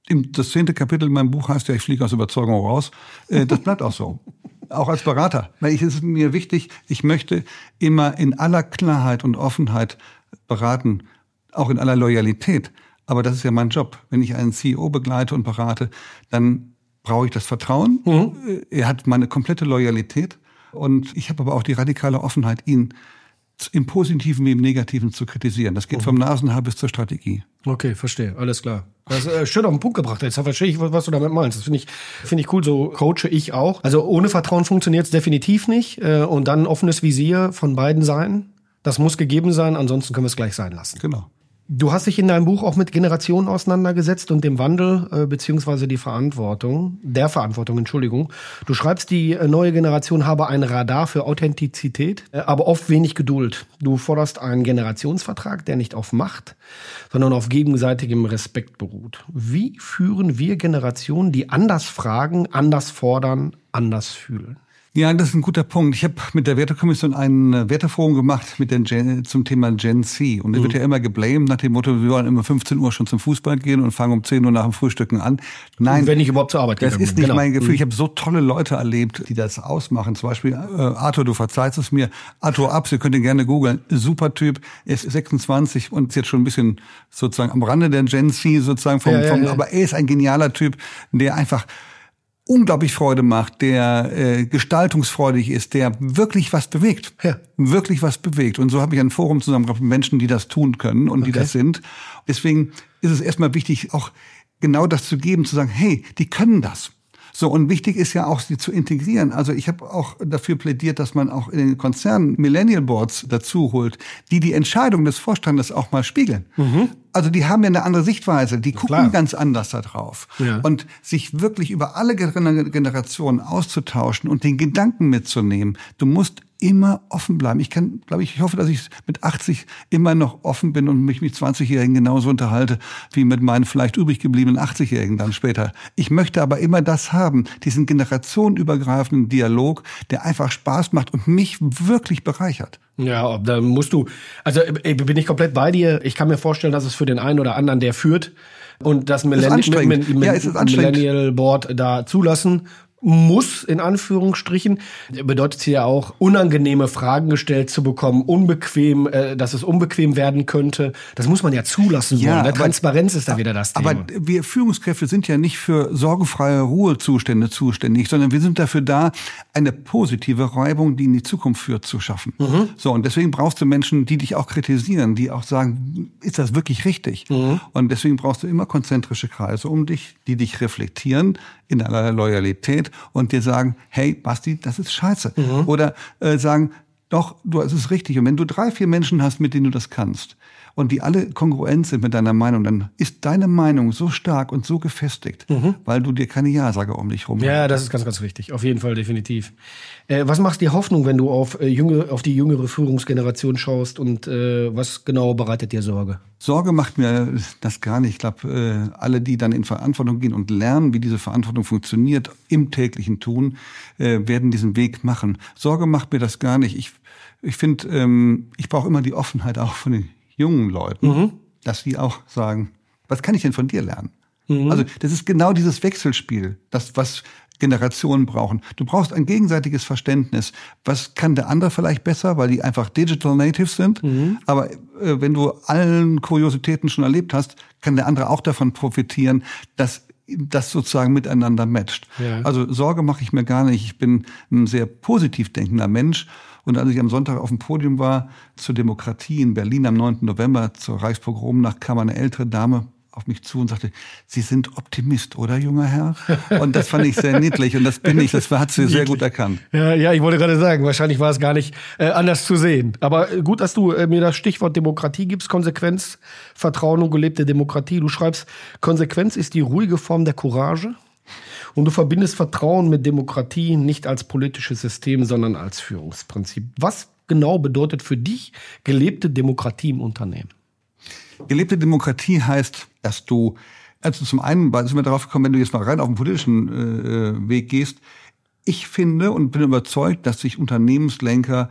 Das zehnte Kapitel in meinem Buch heißt ja, ich fliege aus Überzeugung raus. Das bleibt auch so. Auch als Berater. Weil ich, es ist mir wichtig, ich möchte immer in aller Klarheit und Offenheit beraten, auch in aller Loyalität. Aber das ist ja mein Job. Wenn ich einen C E O begleite und berate, dann brauche ich das Vertrauen. Mhm. Er hat meine komplette Loyalität. Und ich habe aber auch die radikale Offenheit, ihn im Positiven wie im Negativen zu kritisieren. Das geht mhm. vom Nasenhaar bis zur Strategie. Okay, verstehe. Alles klar. Das ist äh, schön auf den Punkt gebracht. Jetzt verstehe ich, was du damit meinst. Das finde ich, finde ich cool. So coache ich auch. Also ohne Vertrauen funktioniert es definitiv nicht. Äh, und dann offenes Visier von beiden Seiten. Das muss gegeben sein. Ansonsten können wir es gleich sein lassen. Genau. Du hast dich in deinem Buch auch mit Generationen auseinandergesetzt und dem Wandel äh, beziehungsweise die Verantwortung, der Verantwortung, Entschuldigung. Du schreibst, die äh, neue Generation habe ein Radar für Authentizität, äh, aber oft wenig Geduld. Du forderst einen Generationsvertrag, der nicht auf Macht, sondern auf gegenseitigem Respekt beruht. Wie führen wir Generationen, die anders fragen, anders fordern, anders fühlen? Ja, das ist ein guter Punkt. Ich habe mit der Wertekommission ein Werteforum gemacht mit den Gen, zum Thema Gen Z. Und es mhm. wird ja immer geblamed nach dem Motto, wir wollen immer fünfzehn Uhr schon zum Fußball gehen und fangen um zehn Uhr nach dem Frühstücken an. Nein, wenn ich überhaupt zur Arbeit gehe. Das ist nicht genau. mein Gefühl. Mhm. Ich habe so tolle Leute erlebt, die das ausmachen. Zum Beispiel äh, Arthur, du verzeihst es mir. Arthur Abs, ihr könnt ihn gerne googeln. Super Typ. Er ist sechsundzwanzig und ist jetzt schon ein bisschen sozusagen am Rande der Gen Z sozusagen. Vom, ja, ja, vom, ja. Aber er ist ein genialer Typ, der einfach unglaublich Freude macht, der äh, gestaltungsfreudig ist, der wirklich was bewegt. Ja. Wirklich was bewegt. Und so habe ich ein Forum zusammengebracht mit Menschen, die das tun können und okay. die das sind. Deswegen ist es erstmal wichtig, auch genau das zu geben, zu sagen, hey, die können das. So, und wichtig ist ja auch, sie zu integrieren. Also ich habe auch dafür plädiert, dass man auch in den Konzernen Millennial Boards dazu holt, die die Entscheidung des Vorstandes auch mal spiegeln. Mhm. Also die haben ja eine andere Sichtweise, die gucken Klar. ganz anders da drauf. Ja. Und sich wirklich über alle Generationen auszutauschen und den Gedanken mitzunehmen. Du musst immer offen bleiben. Ich kann, glaube ich, ich hoffe, dass ich mit achtzig immer noch offen bin und mich mit zwanzigjährigen genauso unterhalte wie mit meinen vielleicht übrig gebliebenen achtzigjährigen dann später. Ich möchte aber immer das haben, diesen generationenübergreifenden Dialog, der einfach Spaß macht und mich wirklich bereichert. Ja, da musst du, also bin ich komplett bei dir. Ich kann mir vorstellen, dass es für den einen oder anderen, der führt und das Millennial, mit, mit, ja, Millennial Board da zulassen muss, in Anführungsstrichen, bedeutet es ja auch, unangenehme Fragen gestellt zu bekommen, unbequem, äh, dass es unbequem werden könnte. Das muss man ja zulassen ja, wollen. Ne? Aber, Transparenz ist da wieder das Thema. Aber wir Führungskräfte sind ja nicht für sorgenfreie Ruhezustände zuständig, sondern wir sind dafür da, eine positive Reibung, die in die Zukunft führt, zu schaffen. Mhm. So, und deswegen brauchst du Menschen, die dich auch kritisieren, die auch sagen, ist das wirklich richtig? Mhm. Und deswegen brauchst du immer konzentrische Kreise um dich, die dich reflektieren in aller Loyalität und dir sagen, hey, Basti, das ist scheiße. Mhm. Oder äh, sagen, doch, du, es ist richtig. Und wenn du drei, vier Menschen hast, mit denen du das kannst und die alle kongruent sind mit deiner Meinung, dann ist deine Meinung so stark und so gefestigt, mhm. weil du dir keine Ja-Sager um dich rum hast. Ja, das ist ganz, ganz wichtig. Auf jeden Fall, definitiv. Äh, was macht dir Hoffnung, wenn du auf, äh, junge, auf die jüngere Führungsgeneration schaust und äh, was genau bereitet dir Sorge? Sorge macht mir das gar nicht. Ich glaube, äh, alle, die dann in Verantwortung gehen und lernen, wie diese Verantwortung funktioniert, im täglichen Tun, äh, werden diesen Weg machen. Sorge macht mir das gar nicht. Ich, ich finde, ähm, ich brauche immer die Offenheit auch von den jungen Leuten, mhm. dass die auch sagen, was kann ich denn von dir lernen? Mhm. Also das ist genau dieses Wechselspiel, das, was Generationen brauchen. Du brauchst ein gegenseitiges Verständnis. Was kann der andere vielleicht besser, weil die einfach Digital Natives sind? Mhm. Aber äh, wenn du allen Kuriositäten schon erlebt hast, kann der andere auch davon profitieren, dass das sozusagen miteinander matcht. Ja. Also Sorge mache ich mir gar nicht. Ich bin ein sehr positiv denkender Mensch. Und als ich am Sonntag auf dem Podium war zur Demokratie in Berlin am neunten November, zur Reichspogromnacht, kam eine ältere Dame auf mich zu und sagte, Sie sind Optimist, oder, junger Herr? Und das fand ich sehr niedlich und das bin ich, das hat sie sehr gut erkannt. Ja, ja, ich wollte gerade sagen, wahrscheinlich war es gar nicht äh, anders zu sehen. Aber gut, dass du äh, mir das Stichwort Demokratie gibst, Konsequenz, Vertrauen und gelebte Demokratie. Du schreibst, Konsequenz ist die ruhige Form der Courage. Und du verbindest Vertrauen mit Demokratie nicht als politisches System, sondern als Führungsprinzip. Was genau bedeutet für dich gelebte Demokratie im Unternehmen? Gelebte Demokratie heißt, dass du, also zum einen sind wir darauf gekommen, wenn du jetzt mal rein auf den politischen äh, Weg gehst, ich finde und bin überzeugt, dass sich Unternehmenslenker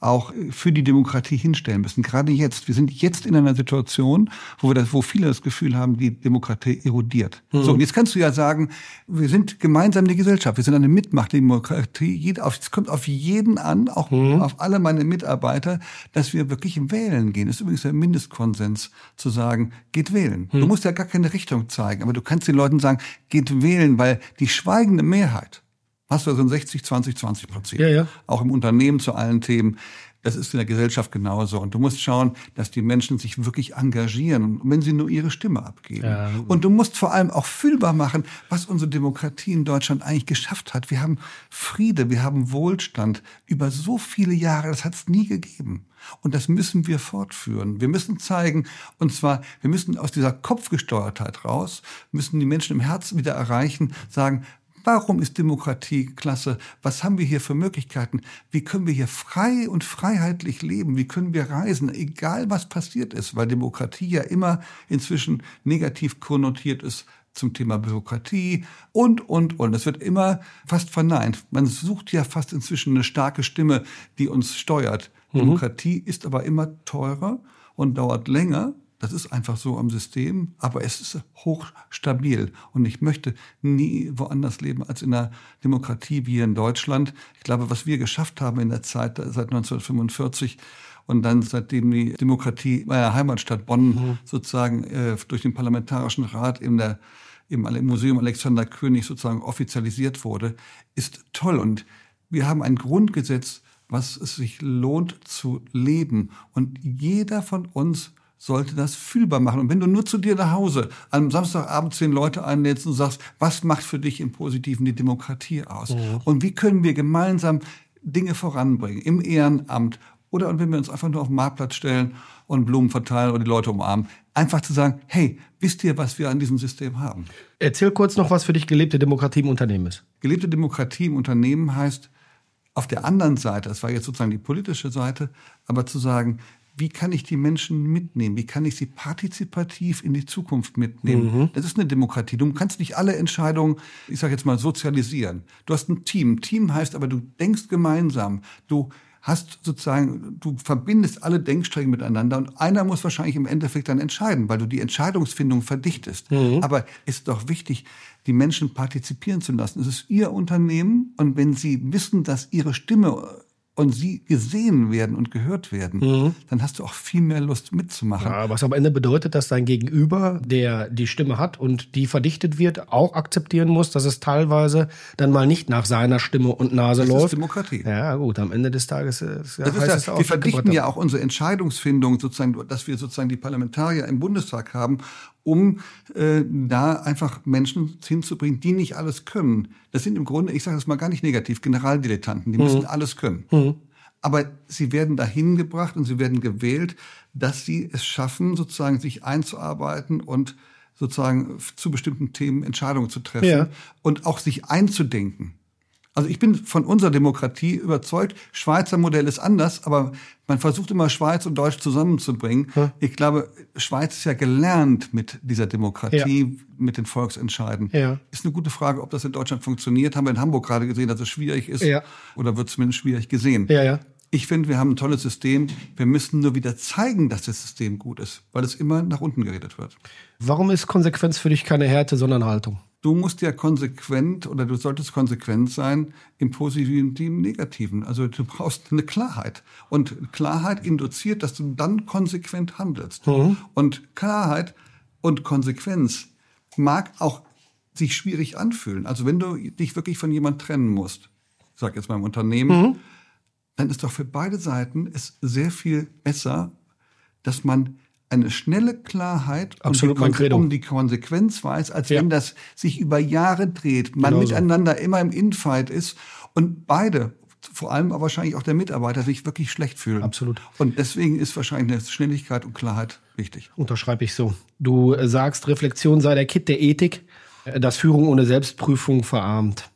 auch für die Demokratie hinstellen müssen. Gerade jetzt. Wir sind jetzt in einer Situation, wo wir das, wo viele das Gefühl haben, die Demokratie erodiert. Mhm. So, und jetzt kannst du ja sagen, wir sind gemeinsam die Gesellschaft. Wir sind eine Mitmachtdemokratie. Jeder, es kommt auf jeden an, auch mhm. auf alle meine Mitarbeiter, dass wir wirklich wählen gehen. Das ist übrigens der Mindestkonsens, zu sagen, geht wählen. Mhm. Du musst ja gar keine Richtung zeigen, aber du kannst den Leuten sagen, geht wählen, weil die schweigende Mehrheit, hast du also ein sechzig, zwanzig, zwanzig Prinzip. Ja, ja. Auch im Unternehmen zu allen Themen. Das ist in der Gesellschaft genauso. Und du musst schauen, dass die Menschen sich wirklich engagieren, wenn sie nur ihre Stimme abgeben. Ja. Und du musst vor allem auch fühlbar machen, was unsere Demokratie in Deutschland eigentlich geschafft hat. Wir haben Friede, wir haben Wohlstand über so viele Jahre. Das hat es nie gegeben. Und das müssen wir fortführen. Wir müssen zeigen, und zwar, wir müssen aus dieser Kopfgesteuertheit raus, müssen die Menschen im Herzen wieder erreichen, sagen, warum ist Demokratie klasse? Was haben wir hier für Möglichkeiten? Wie können wir hier frei und freiheitlich leben? Wie können wir reisen? Egal, was passiert ist, weil Demokratie ja immer inzwischen negativ konnotiert ist zum Thema Bürokratie und, und, und. Es wird immer fast verneint. Man sucht ja fast inzwischen eine starke Stimme, die uns steuert. Mhm. Demokratie ist aber immer teurer und dauert länger. Das ist einfach so am System, aber es ist hochstabil. Und ich möchte nie woanders leben als in einer Demokratie wie hier in Deutschland. Ich glaube, was wir geschafft haben in der Zeit seit neunzehnhundertfünfundvierzig und dann seitdem die Demokratie meiner Heimatstadt Bonn mhm. sozusagen äh, durch den Parlamentarischen Rat in der, im Museum Alexander König sozusagen offizialisiert wurde, ist toll. Und wir haben ein Grundgesetz, was es sich lohnt zu leben. Und jeder von uns sollte das fühlbar machen. Und wenn du nur zu dir nach Hause am Samstagabend zehn Leute einlädst und sagst, was macht für dich im Positiven die Demokratie aus? Mhm. Und wie können wir gemeinsam Dinge voranbringen im Ehrenamt oder und wenn wir uns einfach nur auf den Marktplatz stellen und Blumen verteilen oder die Leute umarmen, einfach zu sagen, hey, wisst ihr, was wir an diesem System haben? Erzähl kurz noch, was für dich gelebte Demokratie im Unternehmen ist. Gelebte Demokratie im Unternehmen heißt, auf der anderen Seite, das war jetzt sozusagen die politische Seite, aber zu sagen, wie kann ich die Menschen mitnehmen? Wie kann ich sie partizipativ in die Zukunft mitnehmen? Mhm. Das ist eine Demokratie. Du kannst nicht alle Entscheidungen, ich sage jetzt mal, sozialisieren. Du hast ein Team. Team heißt aber, du denkst gemeinsam. Du hast sozusagen, du verbindest alle Denkstränge miteinander und einer muss wahrscheinlich im Endeffekt dann entscheiden, weil du die Entscheidungsfindung verdichtest. Mhm. Aber es ist doch wichtig, die Menschen partizipieren zu lassen. Es ist ihr Unternehmen und wenn sie wissen, dass ihre Stimme und sie gesehen werden und gehört werden, mhm. dann hast du auch viel mehr Lust mitzumachen. Ja, was am Ende bedeutet, dass dein Gegenüber, der die Stimme hat und die verdichtet wird, auch akzeptieren muss, dass es teilweise dann mal nicht nach seiner Stimme und Nase das läuft. Das ist Demokratie. Ja gut, am Ende des Tages ist, ja, das heißt ist es ja, auch. wir verdichten ja auch unsere Entscheidungsfindung, sozusagen, dass wir sozusagen die Parlamentarier im Bundestag haben, um äh, da einfach Menschen hinzubringen, die nicht alles können. Das sind im Grunde, ich sage das mal gar nicht negativ, Generaldilettanten, die mhm. müssen alles können. Mhm. Aber sie werden dahin gebracht und sie werden gewählt, dass sie es schaffen, sozusagen sich einzuarbeiten und sozusagen zu bestimmten Themen Entscheidungen zu treffen ja. und auch sich einzudenken. Also ich bin von unserer Demokratie überzeugt. Schweizer Modell ist anders, aber man versucht immer Schweiz und Deutsch zusammenzubringen. Hm. Ich glaube, Schweiz ist ja gelernt mit dieser Demokratie, ja. mit den Volksentscheiden. Ja. Ist eine gute Frage, ob das in Deutschland funktioniert. Haben wir in Hamburg gerade gesehen, dass es schwierig ist ja. oder wird zumindest schwierig gesehen. Ja, ja. Ich finde, wir haben ein tolles System. Wir müssen nur wieder zeigen, dass das System gut ist, weil es immer nach unten geredet wird. Warum ist Konsequenz für dich keine Härte, sondern Haltung? Du musst ja konsequent oder du solltest konsequent sein im Positiven und im Negativen. Also du brauchst eine Klarheit. Und Klarheit induziert, dass du dann konsequent handelst. Mhm. Und Klarheit und Konsequenz mag auch sich schwierig anfühlen. Also wenn du dich wirklich von jemandem trennen musst, ich sag jetzt mal im Unternehmen, mhm. dann ist doch für beide Seiten es sehr viel besser, dass man eine schnelle Klarheit Absolut um, die, um die Konsequenz weiß, als ja. wenn das sich über Jahre dreht, man genau miteinander so. immer im Infight ist und beide, vor allem aber wahrscheinlich auch der Mitarbeiter, sich wirklich schlecht fühlen. Absolut. Und deswegen ist wahrscheinlich eine Schnelligkeit und Klarheit wichtig. Unterschreibe ich so. Du sagst, Reflexion sei der Kitt der Ethik, das Führung ohne Selbstprüfung verarmt.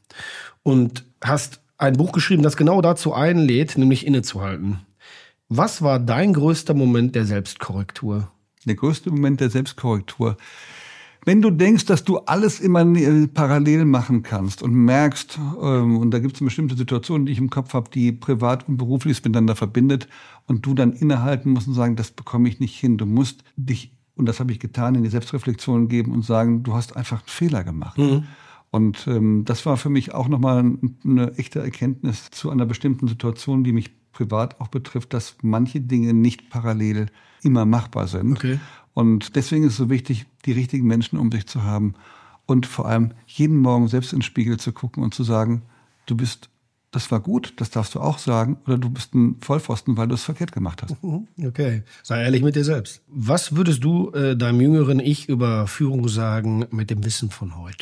Und hast ein Buch geschrieben, das genau dazu einlädt, nämlich innezuhalten. Was war dein größter Moment der Selbstkorrektur? Der größte Moment der Selbstkorrektur? Wenn du denkst, dass du alles immer parallel machen kannst und merkst, ähm, und da gibt es bestimmte Situationen, die ich im Kopf habe, die privat und beruflich miteinander verbindet, und du dann innehalten musst und sagen, das bekomme ich nicht hin. Du musst dich, und das habe ich getan, in die Selbstreflexion geben und sagen, du hast einfach einen Fehler gemacht. Mhm. Und ähm, das war für mich auch nochmal eine echte Erkenntnis zu einer bestimmten Situation, die mich privat auch betrifft, dass manche Dinge nicht parallel immer machbar sind. Okay. Und deswegen ist es so wichtig, die richtigen Menschen um sich zu haben und vor allem jeden Morgen selbst in den Spiegel zu gucken und zu sagen, du bist, das war gut, das darfst du auch sagen, oder du bist ein Vollpfosten, weil du es verkehrt gemacht hast. Okay, sei ehrlich mit dir selbst. Was würdest du äh, deinem jüngeren Ich über Führung sagen mit dem Wissen von heute?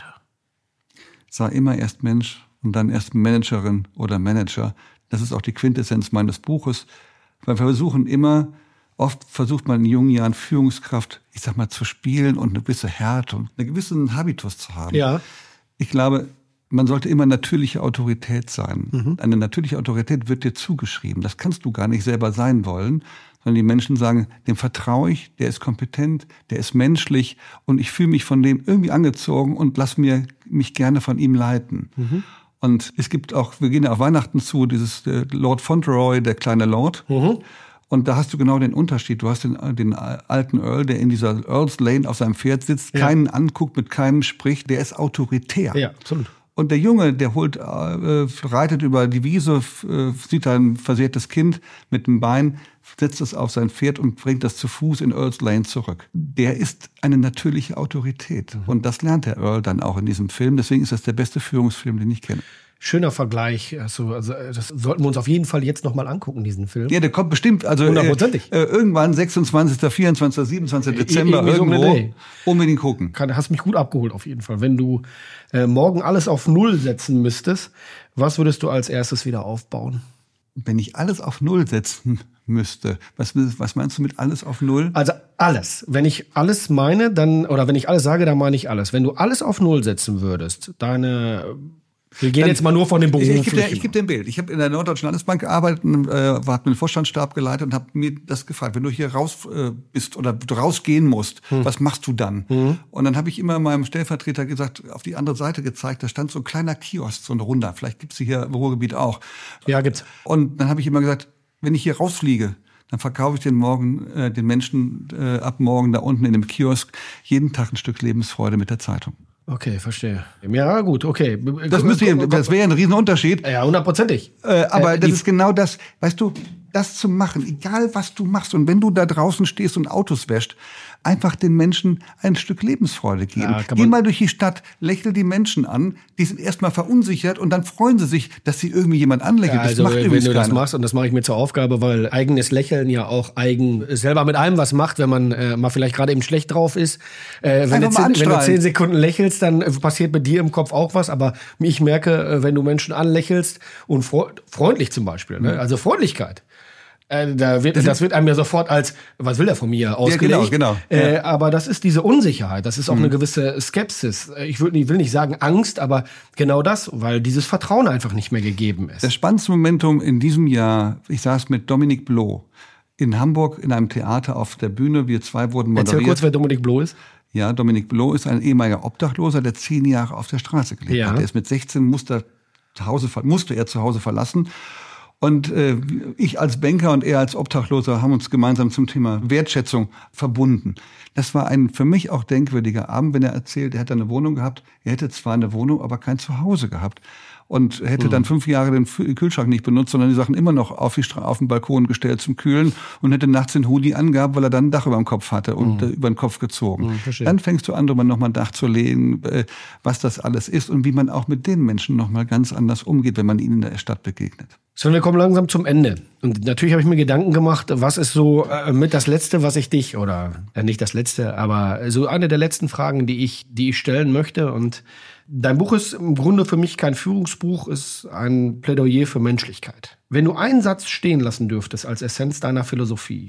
Sei immer erst Mensch und dann erst Managerin oder Manager. Das ist auch die Quintessenz meines Buches. Weil wir versuchen immer, oft versucht man in jungen Jahren Führungskraft, ich sag mal, zu spielen und eine gewisse Härte und einen gewissen Habitus zu haben. Ja. Ich glaube, man sollte immer natürliche Autorität sein. Mhm. Eine natürliche Autorität wird dir zugeschrieben. Das kannst du gar nicht selber sein wollen, sondern die Menschen sagen, dem vertraue ich, der ist kompetent, der ist menschlich und ich fühle mich von dem irgendwie angezogen und lass mir mich gerne von ihm leiten. Mhm. Und es gibt auch, wir gehen ja auf Weihnachten zu, dieses äh, Lord Fauntleroy, der kleine Lord. Mhm. Und da hast du genau den Unterschied. Du hast den, den alten Earl, der in dieser Earl's Lane auf seinem Pferd sitzt, ja. keinen anguckt, mit keinem spricht, der ist autoritär. Ja, absolut. Und der Junge, der holt, äh, reitet über die Wiese, äh, sieht ein versehrtes Kind mit dem Bein, setzt es auf sein Pferd und bringt das zu Fuß in Earl's Lane zurück. Der ist eine natürliche Autorität. Mhm. Und das lernt der Earl dann auch in diesem Film. Deswegen ist das der beste Führungsfilm, den ich kenne. Schöner Vergleich. Also, also das sollten wir uns auf jeden Fall jetzt noch mal angucken, diesen Film. Ja, der kommt bestimmt, also hundertprozentig. Äh, irgendwann sechsundzwanzigsten, vierundzwanzigsten, siebenundzwanzigsten Dezember irgendwo. So unbedingt gucken. Kann, hast mich gut abgeholt auf jeden Fall. Wenn du äh, morgen alles auf Null setzen müsstest, was würdest du als erstes wieder aufbauen? Wenn ich alles auf Null setzen müsste, was, was meinst du mit alles auf Null? Also alles. Wenn ich alles meine, dann, oder wenn ich alles sage, dann meine ich alles. Wenn du alles auf Null setzen würdest, deine... Wir gehen dann, jetzt mal nur von den Beruflichen. Ich gebe dir, geb dir ein Bild. Ich habe in der Norddeutschen Landesbank gearbeitet, äh, habe einen Vorstandsstab geleitet und habe mir das gefragt. Wenn du hier raus äh, bist oder du rausgehen musst, hm. was machst du dann? Hm. Und dann habe ich immer meinem Stellvertreter gesagt, auf die andere Seite gezeigt, da stand so ein kleiner Kiosk, so ein runder. Vielleicht gibt's die hier im Ruhrgebiet auch. Ja, gibt's. Und dann habe ich immer gesagt, wenn ich hier rausfliege, dann verkaufe ich den morgen äh, den Menschen äh, ab morgen da unten in dem Kiosk jeden Tag ein Stück Lebensfreude mit der Zeitung. Okay, verstehe. Ja, gut, okay. Das müsste, das wäre ein Riesenunterschied. Ja, hundertprozentig. Äh, aber äh, das ist genau das, weißt du, das zu machen, egal was du machst. Und wenn du da draußen stehst und Autos wäscht, einfach den Menschen ein Stück Lebensfreude geben. Ja, Geh mal durch die Stadt, lächel die Menschen an, die sind erstmal verunsichert und dann freuen sie sich, dass sie irgendwie jemand anlächelt. Ja, also, das macht wenn du das machst, und das mache ich mir zur Aufgabe, weil eigenes Lächeln ja auch eigen selber mit allem was macht, wenn man äh, mal vielleicht gerade eben schlecht drauf ist. Äh, wenn, du zehn, wenn du zehn Sekunden lächelst, dann äh, passiert mit dir im Kopf auch was, aber ich merke, äh, wenn du Menschen anlächelst und fre- freundlich zum Beispiel, ne? Also Freundlichkeit. Äh, da wird, das wird einem ja sofort als, was will er von mir, ausgelegt. Ja, genau, genau. Äh, ja. Aber das ist diese Unsicherheit, das ist auch mhm. eine gewisse Skepsis. Ich will nicht, will nicht sagen Angst, aber genau das, weil dieses Vertrauen einfach nicht mehr gegeben ist. Das spannendste Momentum in diesem Jahr, ich saß mit Dominik Bloh in Hamburg in einem Theater auf der Bühne. Wir zwei wurden moderiert. Erzähl kurz, wer Dominik Bloh ist. Ja, Dominik Bloh ist ein ehemaliger Obdachloser, der zehn Jahre auf der Straße gelebt ja. hat. Er ist mit sechzehn, musste, zu Hause, musste er zu Hause verlassen. Und äh, ich als Banker und er als Obdachloser haben uns gemeinsam zum Thema Wertschätzung verbunden. Das war ein für mich auch denkwürdiger Abend, wenn er erzählt, er hätte eine Wohnung gehabt. Er hätte zwar eine Wohnung, aber kein Zuhause gehabt. Und hätte dann fünf Jahre den Kühlschrank nicht benutzt, sondern die Sachen immer noch auf, die Stra- auf den Balkon gestellt zum Kühlen und hätte nachts den Hoodie angehabt, weil er dann ein Dach über dem Kopf hatte und mhm. über den Kopf gezogen. Mhm, dann fängst du an, darüber nochmal ein Dach zu legen, äh, was das alles ist und wie man auch mit den Menschen nochmal ganz anders umgeht, wenn man ihnen in der Stadt begegnet. So, wir kommen langsam zum Ende. Und natürlich habe ich mir Gedanken gemacht, was ist so äh, mit das Letzte, was ich dich, oder äh, nicht das Letzte, aber so eine der letzten Fragen, die ich, die ich stellen möchte. Und dein Buch ist im Grunde für mich kein Führungsbuch, ist ein Plädoyer für Menschlichkeit. Wenn du einen Satz stehen lassen dürftest als Essenz deiner Philosophie,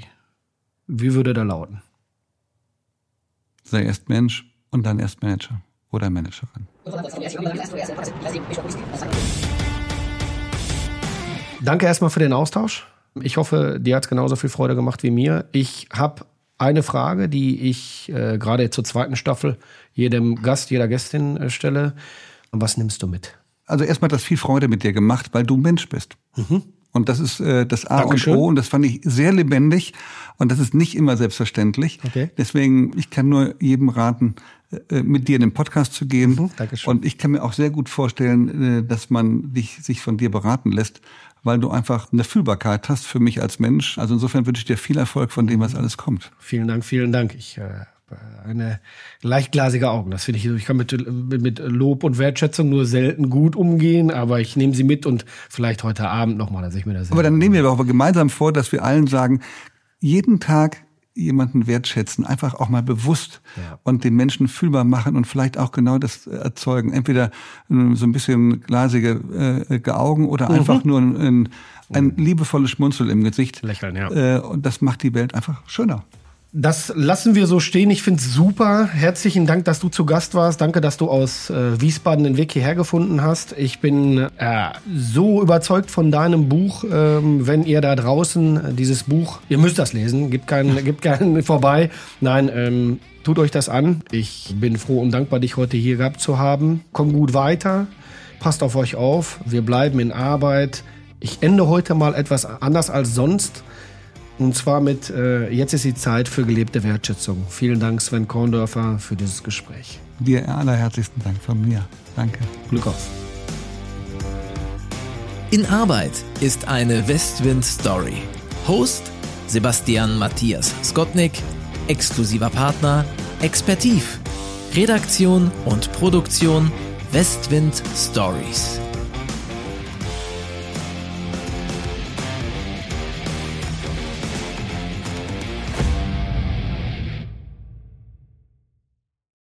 wie würde der lauten? Sei erst Mensch und dann erst Manager oder Managerin. Danke erstmal für den Austausch. Ich hoffe, dir hat es genauso viel Freude gemacht wie mir. Ich habe eine Frage, die ich äh, gerade zur zweiten Staffel jedem Gast, jeder Gästin äh, stelle. Was nimmst du mit? Also erstmal hat das viel Freude mit dir gemacht, weil du Mensch bist. Mhm. Und das ist äh, das A Dankeschön. und O und das fand ich sehr lebendig und das ist nicht immer selbstverständlich. Okay. Deswegen, ich kann nur jedem raten, äh, mit dir in den Podcast zu gehen. Mhm, Dankeschön. Und ich kann mir auch sehr gut vorstellen, äh, dass man dich, sich von dir beraten lässt, weil du einfach eine Fühlbarkeit hast für mich als Mensch. Also insofern wünsche ich dir viel Erfolg von dem, was alles kommt. Vielen Dank, vielen Dank. Ich äh, eine leichtglasige Augen. Das finde ich. Ich kann mit, mit Lob und Wertschätzung nur selten gut umgehen, aber ich nehme sie mit und vielleicht heute Abend nochmal, dass ich mir das. Aber dann nehmen wir doch aber gemeinsam vor, dass wir allen sagen, jeden Tag jemanden wertschätzen, einfach auch mal bewusst ja. und den Menschen fühlbar machen und vielleicht auch genau das erzeugen. Entweder so ein bisschen glasige äh, Augen oder mhm. einfach nur ein, ein liebevolles Schmunzel im Gesicht. Lächeln, ja. Äh, und das macht die Welt einfach schöner. Das lassen wir so stehen. Ich finde es super. Herzlichen Dank, dass du zu Gast warst. Danke, dass du aus äh, Wiesbaden den Weg hierher gefunden hast. Ich bin äh, so überzeugt von deinem Buch. Ähm, wenn ihr da draußen äh, dieses Buch, ihr müsst das lesen, gibt keinen, gibt keinen vorbei. Nein, ähm, tut euch das an. Ich bin froh und dankbar, dich heute hier gehabt zu haben. Kommt gut weiter. Passt auf euch auf. Wir bleiben in Arbeit. Ich ende heute mal etwas anders als sonst. Und zwar mit, äh, jetzt ist die Zeit für gelebte Wertschätzung. Vielen Dank, Sven Korndörfer, für dieses Gespräch. Dir allerherzigsten Dank von mir. Danke. Glück auf. In Arbeit ist eine Westwind-Story. Host Sebastian Matthias Skotnik, exklusiver Partner Expertiv. Redaktion und Produktion Westwind Stories.